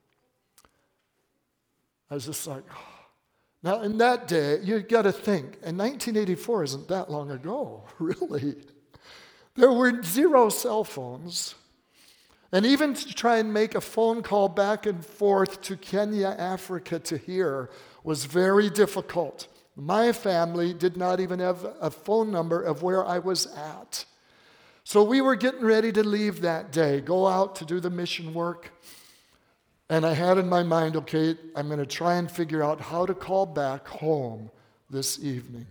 I was just like, oh. Now in that day, you got to think, and nineteen eighty-four isn't that long ago, really. There were zero cell phones. And even to try and make a phone call back and forth to Kenya, Africa to here was very difficult. My family did not even have a phone number of where I was at. So we were getting ready to leave that day, go out to do the mission work. And I had in my mind, okay, I'm going to try and figure out how to call back home this evening.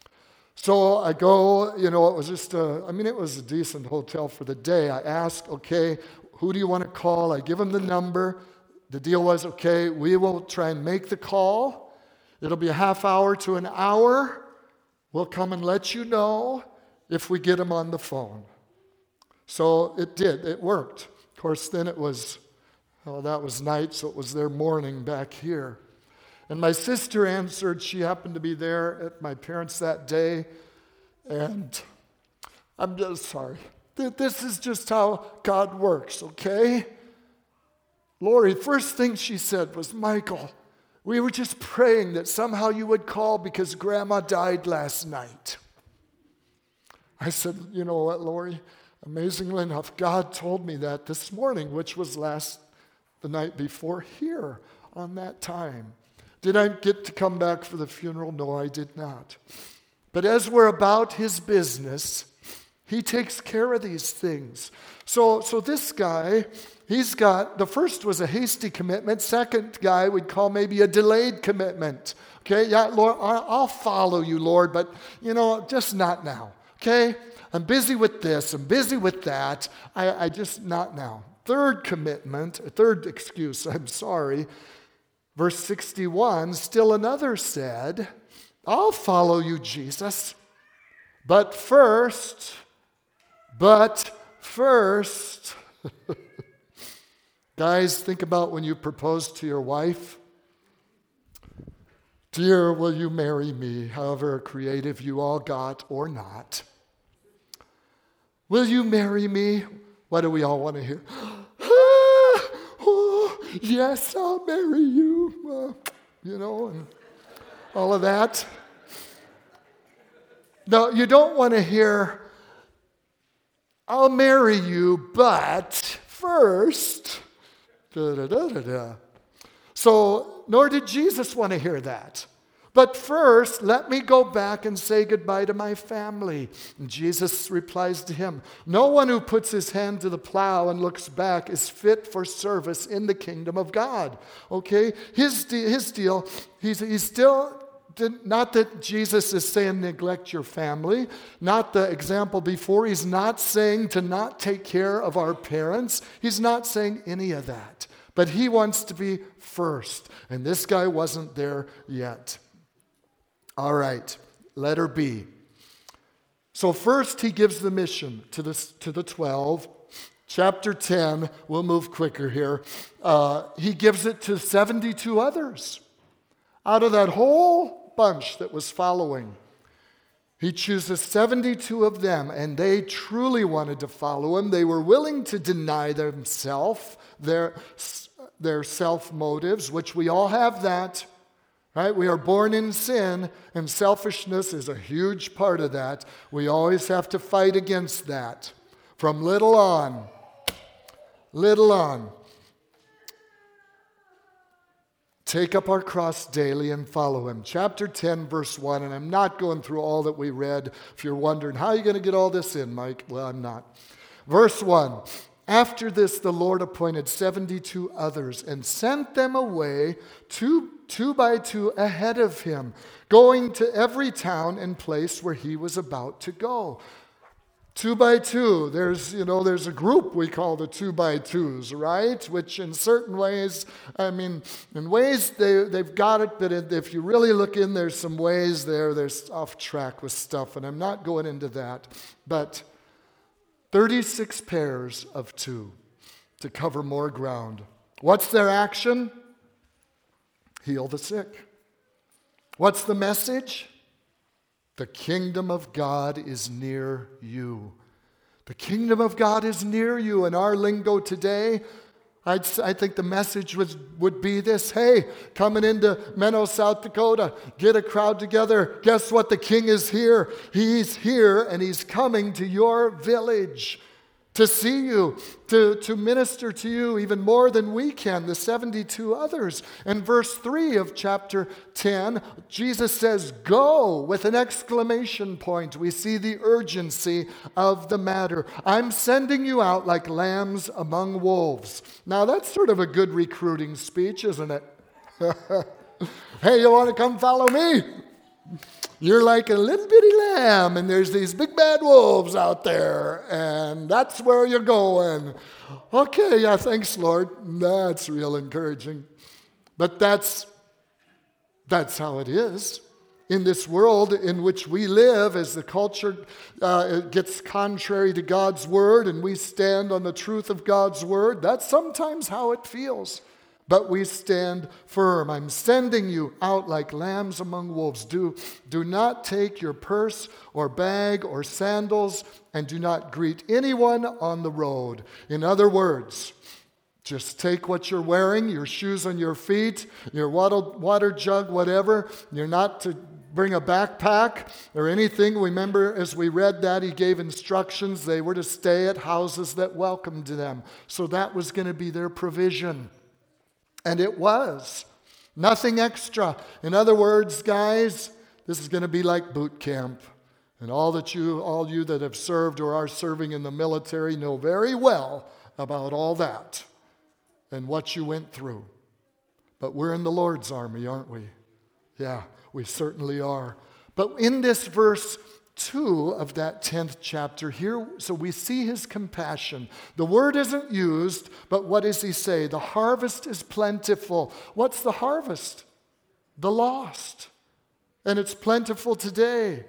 So I go, you know, it was just a, I mean, it was a decent hotel for the day. I asked, okay, who do you want to call? I give them the number. The deal was, okay, we will try and make the call. It'll be a half hour to an hour. We'll come and let you know if we get them on the phone. So it did. It worked. Of course, then it was, oh, that was night, so it was their morning back here. And my sister answered. She happened to be there at my parents' that day. And I'm just sorry. This is just how God works, okay? Lori, first thing she said was, Michael, we were just praying that somehow you would call because Grandma died last night. I said, you know what, Lori? Amazingly enough, God told me that this morning, which was last, the night before here on that time. Did I get to come back for the funeral? No, I did not. But as we're about his business, he takes care of these things. So, so this guy, he's got, the first was a hasty commitment. Second guy we'd call maybe a delayed commitment. Okay, yeah, Lord, I'll follow you, Lord, but, you know, just not now. Okay, I'm busy with this, I'm busy with that. I, I just, not now. Third commitment, third excuse, I'm sorry. Verse sixty-one, still another said, I'll follow you, Jesus, but first, but first, guys, think about when you propose to your wife. Dear, will you marry me, however creative you all got or not? Will you marry me? What do we all want to hear? Ah, oh, yes, I'll marry you. Uh, you know, and all of that. No, you don't want to hear, I'll marry you, but first, da da da da da. So, nor did Jesus want to hear that. But first, let me go back and say goodbye to my family. And Jesus replies to him, no one who puts his hand to the plow and looks back is fit for service in the kingdom of God. Okay? His, de- his deal, he's, he's still, not that Jesus is saying neglect your family, not the example before. He's not saying to not take care of our parents. He's not saying any of that. But he wants to be first. And this guy wasn't there yet. All right, letter B. So first he gives the mission to the, to the twelve. Chapter ten, we'll move quicker here. Uh, he gives it to seventy-two others. Out of that whole bunch that was following, he chooses seventy-two of them, and they truly wanted to follow him. They were willing to deny themselves, their, their self-motives, which we all have that. Right? We are born in sin, and selfishness is a huge part of that. We always have to fight against that. From little on. Little on. Take up our cross daily and follow him. Chapter ten, verse one, and I'm not going through all that we read. If you're wondering, how are you going to get all this in, Mike? Well, I'm not. Verse one. After this, the Lord appointed seventy-two others and sent them away two, two by two ahead of him, going to every town and place where he was about to go. Two by two. There's, you know, there's a group we call the two by twos, right? Which in certain ways, I mean, in ways they, they've got it, but if you really look in, there's some ways there, there's off track with stuff, and I'm not going into that. But thirty-six pairs of two to cover more ground. What's their action? Heal the sick. What's the message? The kingdom of God is near you. The kingdom of God is near you. In our lingo today, I'd, I think the message was, would be this: hey, coming into Menno, South Dakota, get a crowd together. Guess what? The king is here. He's here, and he's coming to your village to see you, to, to minister to you even more than we can, the seventy-two others. And verse three of chapter ten, Jesus says, go, with an exclamation point. We see the urgency of the matter. I'm sending you out like lambs among wolves. Now that's sort of a good recruiting speech, isn't it? Hey, you want to come follow me? You're like a little bitty lamb, and there's these big bad wolves out there, and that's where you're going. Okay, yeah, thanks, Lord. That's real encouraging. But that's, that's how it is. In this world in which we live, as the culture uh, it gets contrary to God's word, and we stand on the truth of God's word, that's sometimes how it feels. But we stand firm. I'm sending you out like lambs among wolves. Do, do not take your purse or bag or sandals, and do not greet anyone on the road. In other words, just take what you're wearing, your shoes on your feet, your water, water jug, whatever. You're not to bring a backpack or anything. Remember, as we read that, he gave instructions. They were to stay at houses that welcomed them. So that was going to be their provision. And it was. Nothing extra. In other words, guys, this is going to be like boot camp. And all that you, all you that have served or are serving in the military know very well about all that and what you went through. But we're in the Lord's army, aren't we? Yeah, we certainly are. But in this verse two of that tenth chapter here, so we see his compassion. The word isn't used, but what does he say? The harvest is plentiful. What's the harvest? The lost. And it's plentiful today.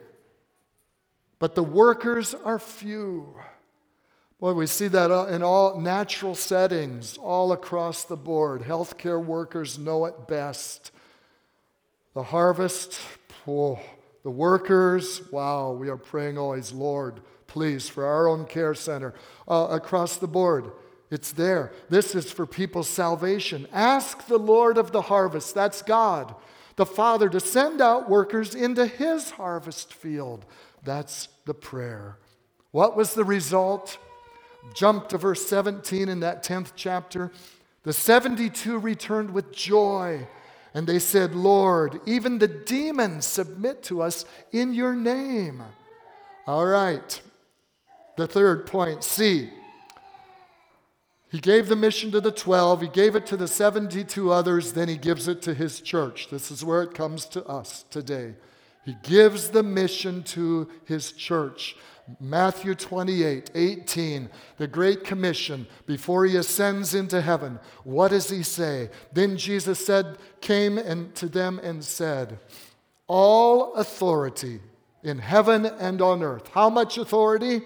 But the workers are few. Boy, we see that in all natural settings, all across the board. Healthcare workers know it best. The harvest, oh, the workers, wow, we are praying always, Lord, please, for our own care center. Uh, across the board, it's there. This is for people's salvation. Ask the Lord of the harvest, that's God, the Father, to send out workers into his harvest field. That's the prayer. What was the result? Jump to verse seventeen in that tenth chapter. The seventy-two returned with joy And they said, Lord, even the demons submit to us in your name. All right. The third point, C. He gave the mission to the twelve. He gave it to the seventy-two others. Then he gives it to his church. This is where it comes to us today. He gives the mission to his church. Matthew twenty-eight, eighteen, the Great Commission, before he ascends into heaven. What does he say? Then Jesus said, came and to them and said, all authority in heaven and on earth. How much authority?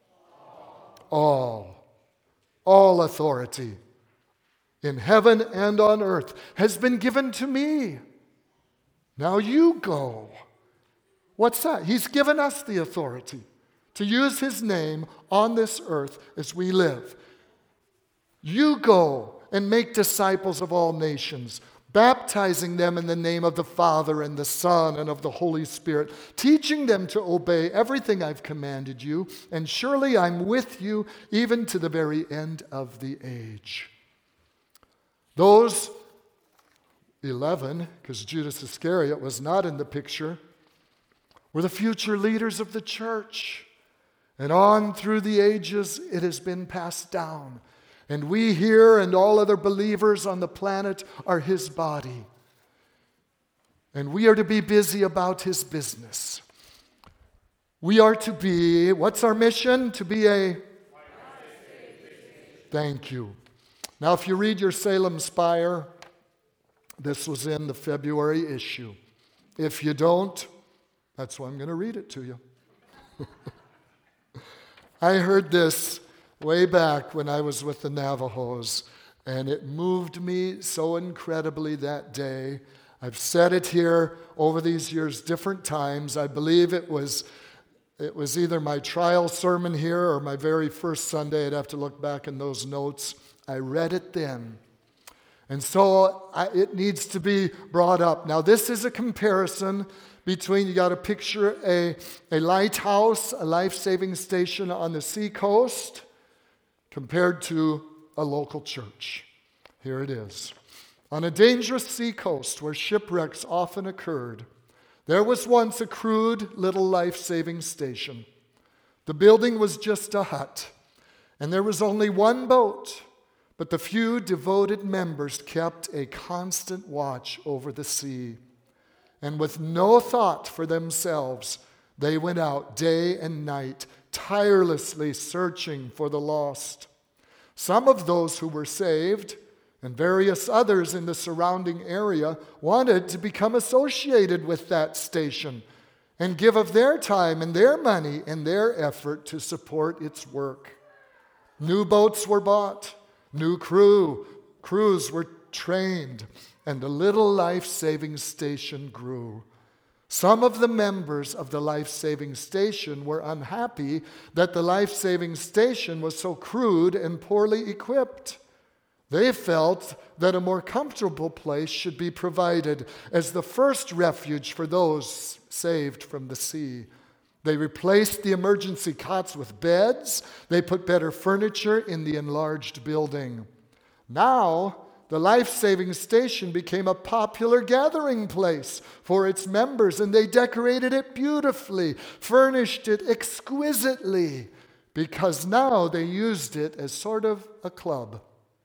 All. All authority in heaven and on earth has been given to me. Now you go. What's that? He's given us the authority to use his name on this earth as we live. You go and make disciples of all nations, baptizing them in the name of the Father and the Son and of the Holy Spirit, teaching them to obey everything I've commanded you, and surely I'm with you even to the very end of the age. Those eleven, because Judas Iscariot was not in the picture, were the future leaders of the church. And on through the ages, it has been passed down. And we here and all other believers on the planet are his body. And we are to be busy about his business. We are to be, what's our mission? To be a... Thank you. Now, if you read your Salem Spire, this was in the February issue. If you don't, that's why I'm going to read it to you. I heard this way back when I was with the Navajos, and it moved me so incredibly that day. I've said it here over these years different times. I believe it was it was either my trial sermon here or my very first Sunday. I'd have to look back in those notes. I read it then. And so I, it needs to be brought up. Now, this is a comparison between, you got to picture a, a lighthouse, a life-saving station on the seacoast, compared to a local church. Here it is. On a dangerous seacoast where shipwrecks often occurred, there was once a crude little life-saving station. The building was just a hut, and there was only one boat, but the few devoted members kept a constant watch over the sea. And with no thought for themselves, they went out day and night, tirelessly searching for the lost. Some of those who were saved, and various others in the surrounding area, wanted to become associated with that station and give of their time and their money and their effort to support its work. New boats were bought, new crew, crews were trained, and the little life-saving station grew. Some of the members of the life-saving station were unhappy that the life-saving station was so crude and poorly equipped. They felt that a more comfortable place should be provided as the first refuge for those saved from the sea. They replaced the emergency cots with beds. They put better furniture in the enlarged building. Now, the life-saving station became a popular gathering place for its members, and they decorated it beautifully, furnished it exquisitely, because now they used it as sort of a club.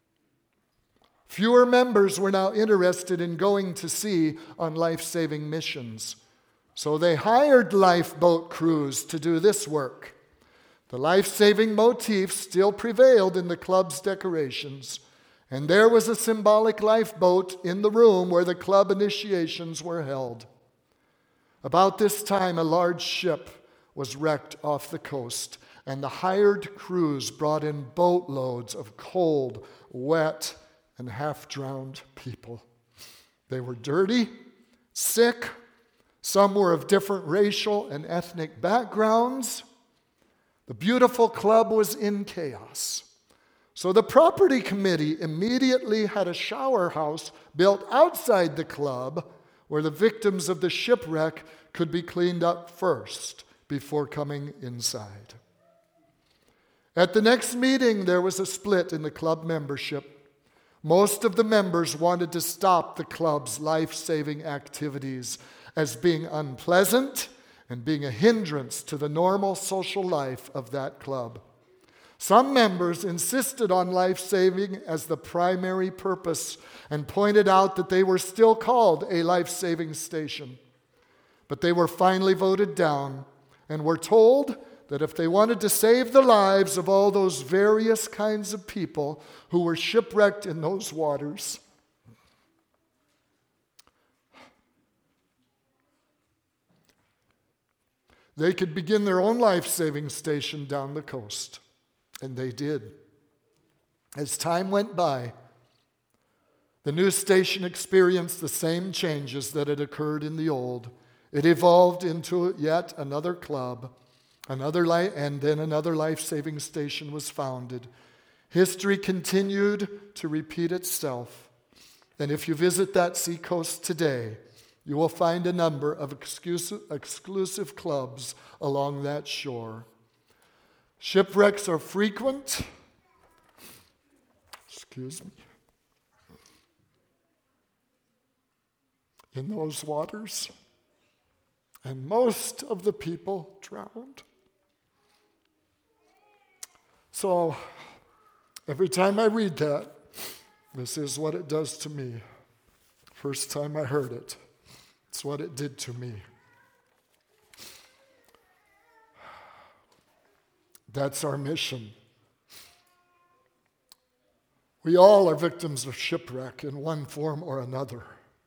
Fewer members were now interested in going to sea on life-saving missions, so they hired lifeboat crews to do this work. The life-saving motif still prevailed in the club's decorations, and there was a symbolic lifeboat in the room where the club initiations were held. About this time, a large ship was wrecked off the coast, and the hired crews brought in boatloads of cold, wet, and half-drowned people. They were dirty, sick. Some were of different racial and ethnic backgrounds. The beautiful club was in chaos. So the property committee immediately had a shower house built outside the club where the victims of the shipwreck could be cleaned up first before coming inside. At the next meeting, there was a split in the club membership. Most of the members wanted to stop the club's life-saving activities as being unpleasant and being a hindrance to the normal social life of that club. Some members insisted on life-saving as the primary purpose and pointed out that they were still called a life-saving station. But they were finally voted down and were told that if they wanted to save the lives of all those various kinds of people who were shipwrecked in those waters, they could begin their own life-saving station down the coast. And they did. As time went by, the new station experienced the same changes that had occurred in the old. It evolved into yet another club. Another li- and then another life-saving station was founded. History continued to repeat itself. And if you visit that seacoast today, you will find a number of exclusive, exclusive clubs along that shore. Shipwrecks are frequent. Excuse me. In those waters. And most of the people drowned. So, every time I read that, this is what it does to me. First time I heard it, it's what it did to me. That's our mission. We all are victims of shipwreck in one form or another.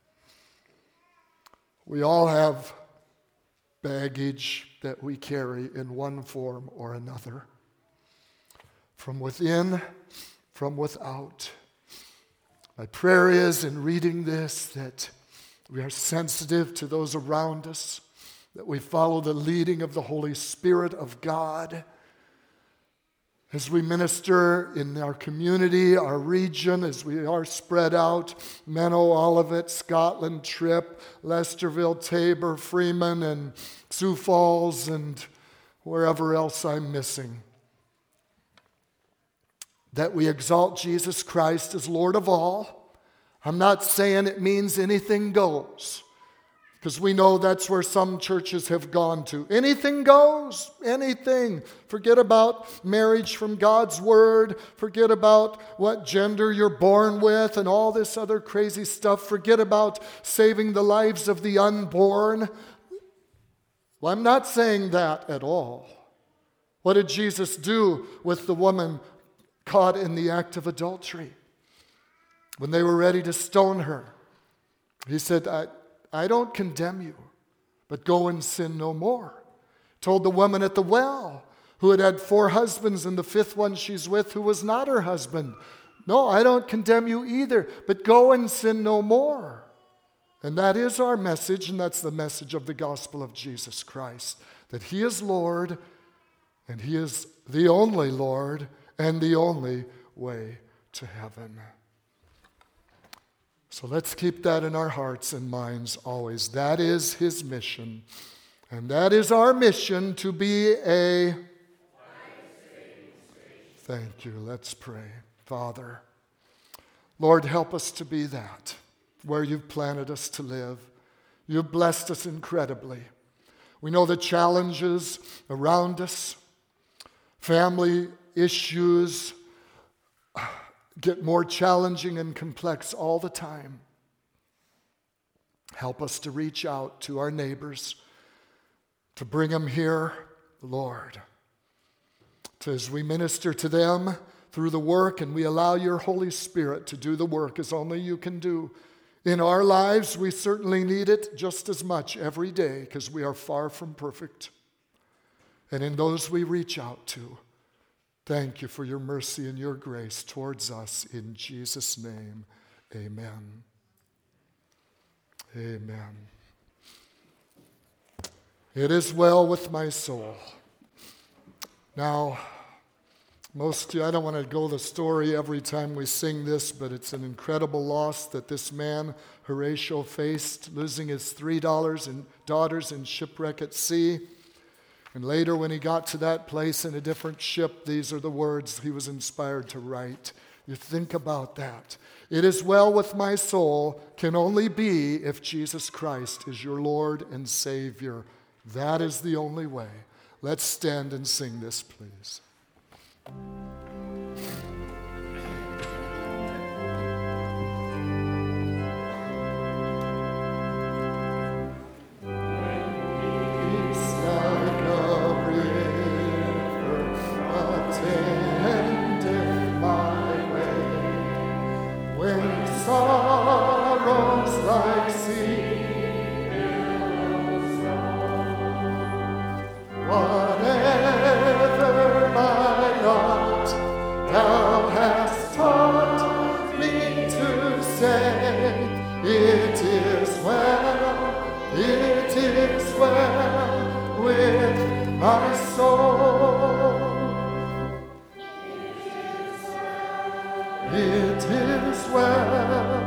We all have baggage that we carry in one form or another. From within, from without. My prayer is in reading this that we are sensitive to those around us, that we follow the leading of the Holy Spirit of God as we minister in our community, our region, as we are spread out, Menno, Olivet, Scotland, Tripp, Lesterville, Tabor, Freeman, and Sioux Falls, and wherever else I'm missing. That we exalt Jesus Christ as Lord of all. I'm not saying it means anything goes, because we know that's where some churches have gone to. Anything goes, anything. Forget about marriage from God's word. Forget about what gender you're born with and all this other crazy stuff. Forget about saving the lives of the unborn. Well, I'm not saying that at all. What did Jesus do with the woman caught in the act of adultery? When they were ready to stone her, he said, I, I don't condemn you, but go and sin no more. Told the woman at the well, who had had four husbands and the fifth one she's with who was not her husband, no, I don't condemn you either, but go and sin no more. And that is our message, and that's the message of the gospel of Jesus Christ, that he is Lord, and he is the only Lord, and the only way to heaven. So let's keep that in our hearts and minds always. That is his mission. And that is our mission, to be a... Thank you. Let's pray. Father, Lord, help us to be that, where you've planted us to live. You've blessed us incredibly. We know the challenges around us, family issues get more challenging and complex all the time. Help us to reach out to our neighbors, to bring them here, Lord. To, as we minister to them through the work, and we allow your Holy Spirit to do the work as only you can do. In our lives, we certainly need it just as much every day, because we are far from perfect. And in those we reach out to, thank you for your mercy and your grace towards us. In Jesus' name, amen. Amen. It is well with my soul. Now, most, I don't want to go the story every time we sing this, but it's an incredible loss that this man, Horatio, faced, losing his three daughters and daughters in shipwreck at sea. And later, when he got to that place in a different ship, these are the words he was inspired to write. You think about that. It is well with my soul can only be if Jesus Christ is your Lord and Savior. That is the only way. Let's stand and sing this, please. Sorrows like sea, whatever my lot, thou hast taught me to say, it is well, it is well with my soul. It is well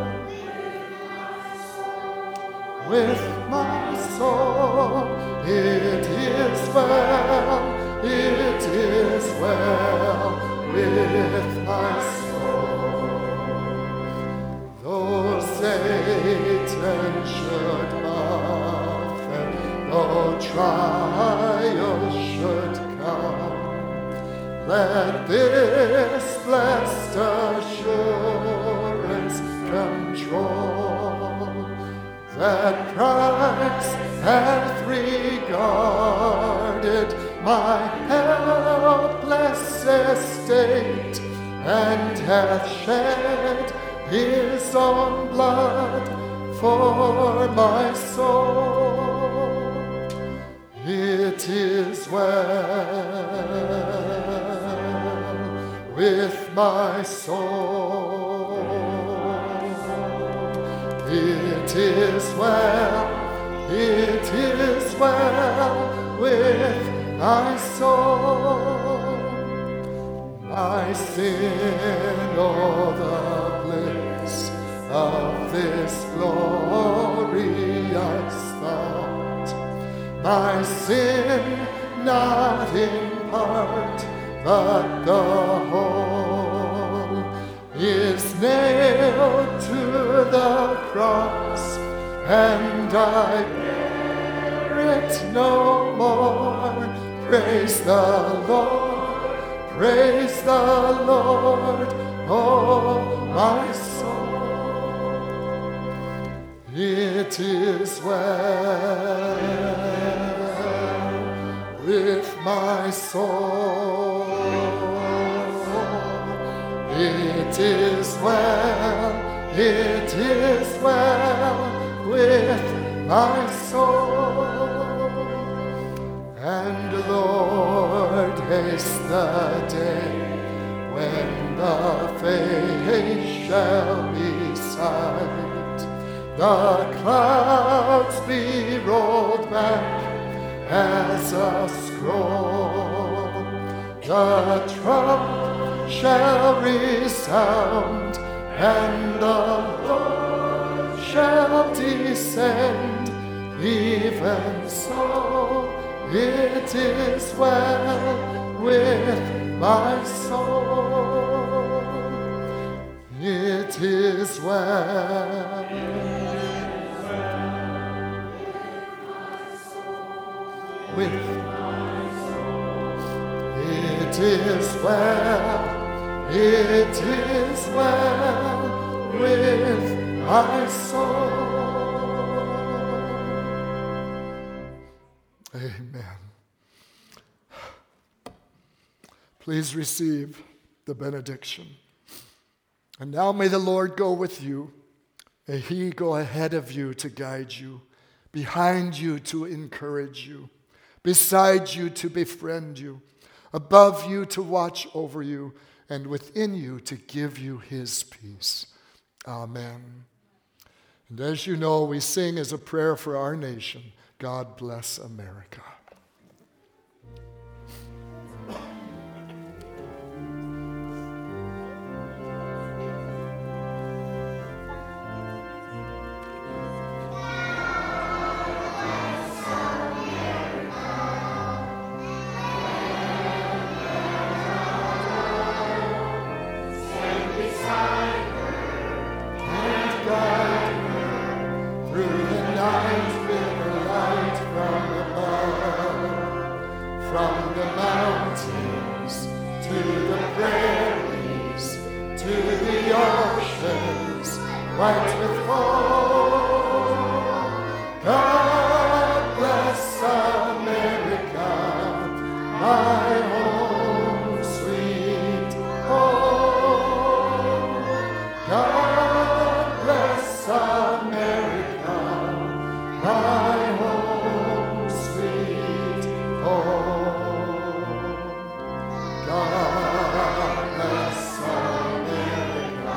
with my soul. It is well, it is well with my soul. Though Satan should buffet, though trials should come, let this blessed assurance control that Christ hath regarded my helpless estate and hath shed his own blood for my soul. It is well with my soul. It is well, it is well with my soul. My sin, oh, the bliss of this glorious thought. My sin, not in part, but the whole, is nailed to the cross, and I bear it no more. Praise the Lord, praise the Lord, oh my soul. It is well with my soul. It is well, it is well with my soul. And Lord, haste the day when the face shall be sight, the clouds be rolled back as a scroll, the trump shall resound, and the Lord shall descend. Even so, it is well with my soul. It is well. With it is well, it is well with my soul. Amen. Please receive the benediction. And now may the Lord go with you. May he go ahead of you to guide you, behind you to encourage you, beside you to befriend you, above you to watch over you, and within you to give you his peace. Amen. And as you know, we sing as a prayer for our nation, God bless America. Stand beside white with foam. God bless America, my home, sweet home. God bless America, my home, sweet home. God bless America,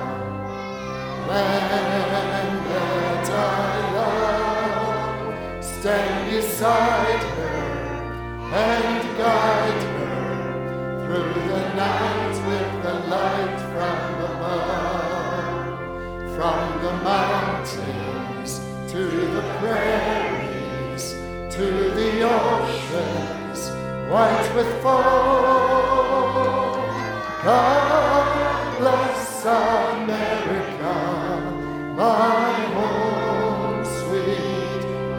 land that I love. Stand beside her and guide her through the night with the light from above. From the mountains to the prairies, to the oceans, white with foam. God bless America, my home, sweet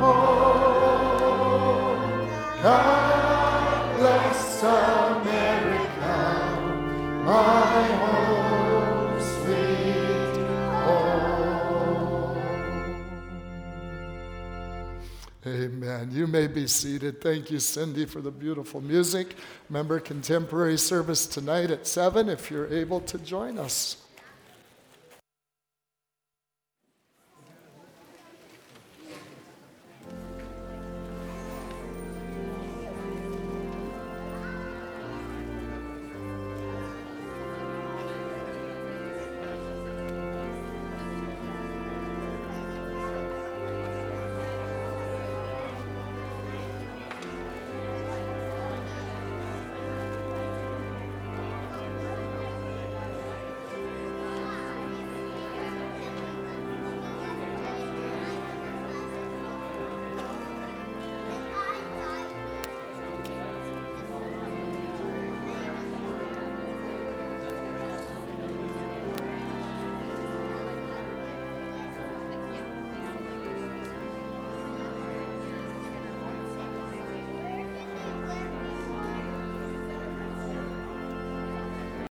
home. God bless America, my home, sweet home. Amen. You may be seated. Thank you, Cindy, for the beautiful music. Remember, contemporary service tonight at seven if you're able to join us.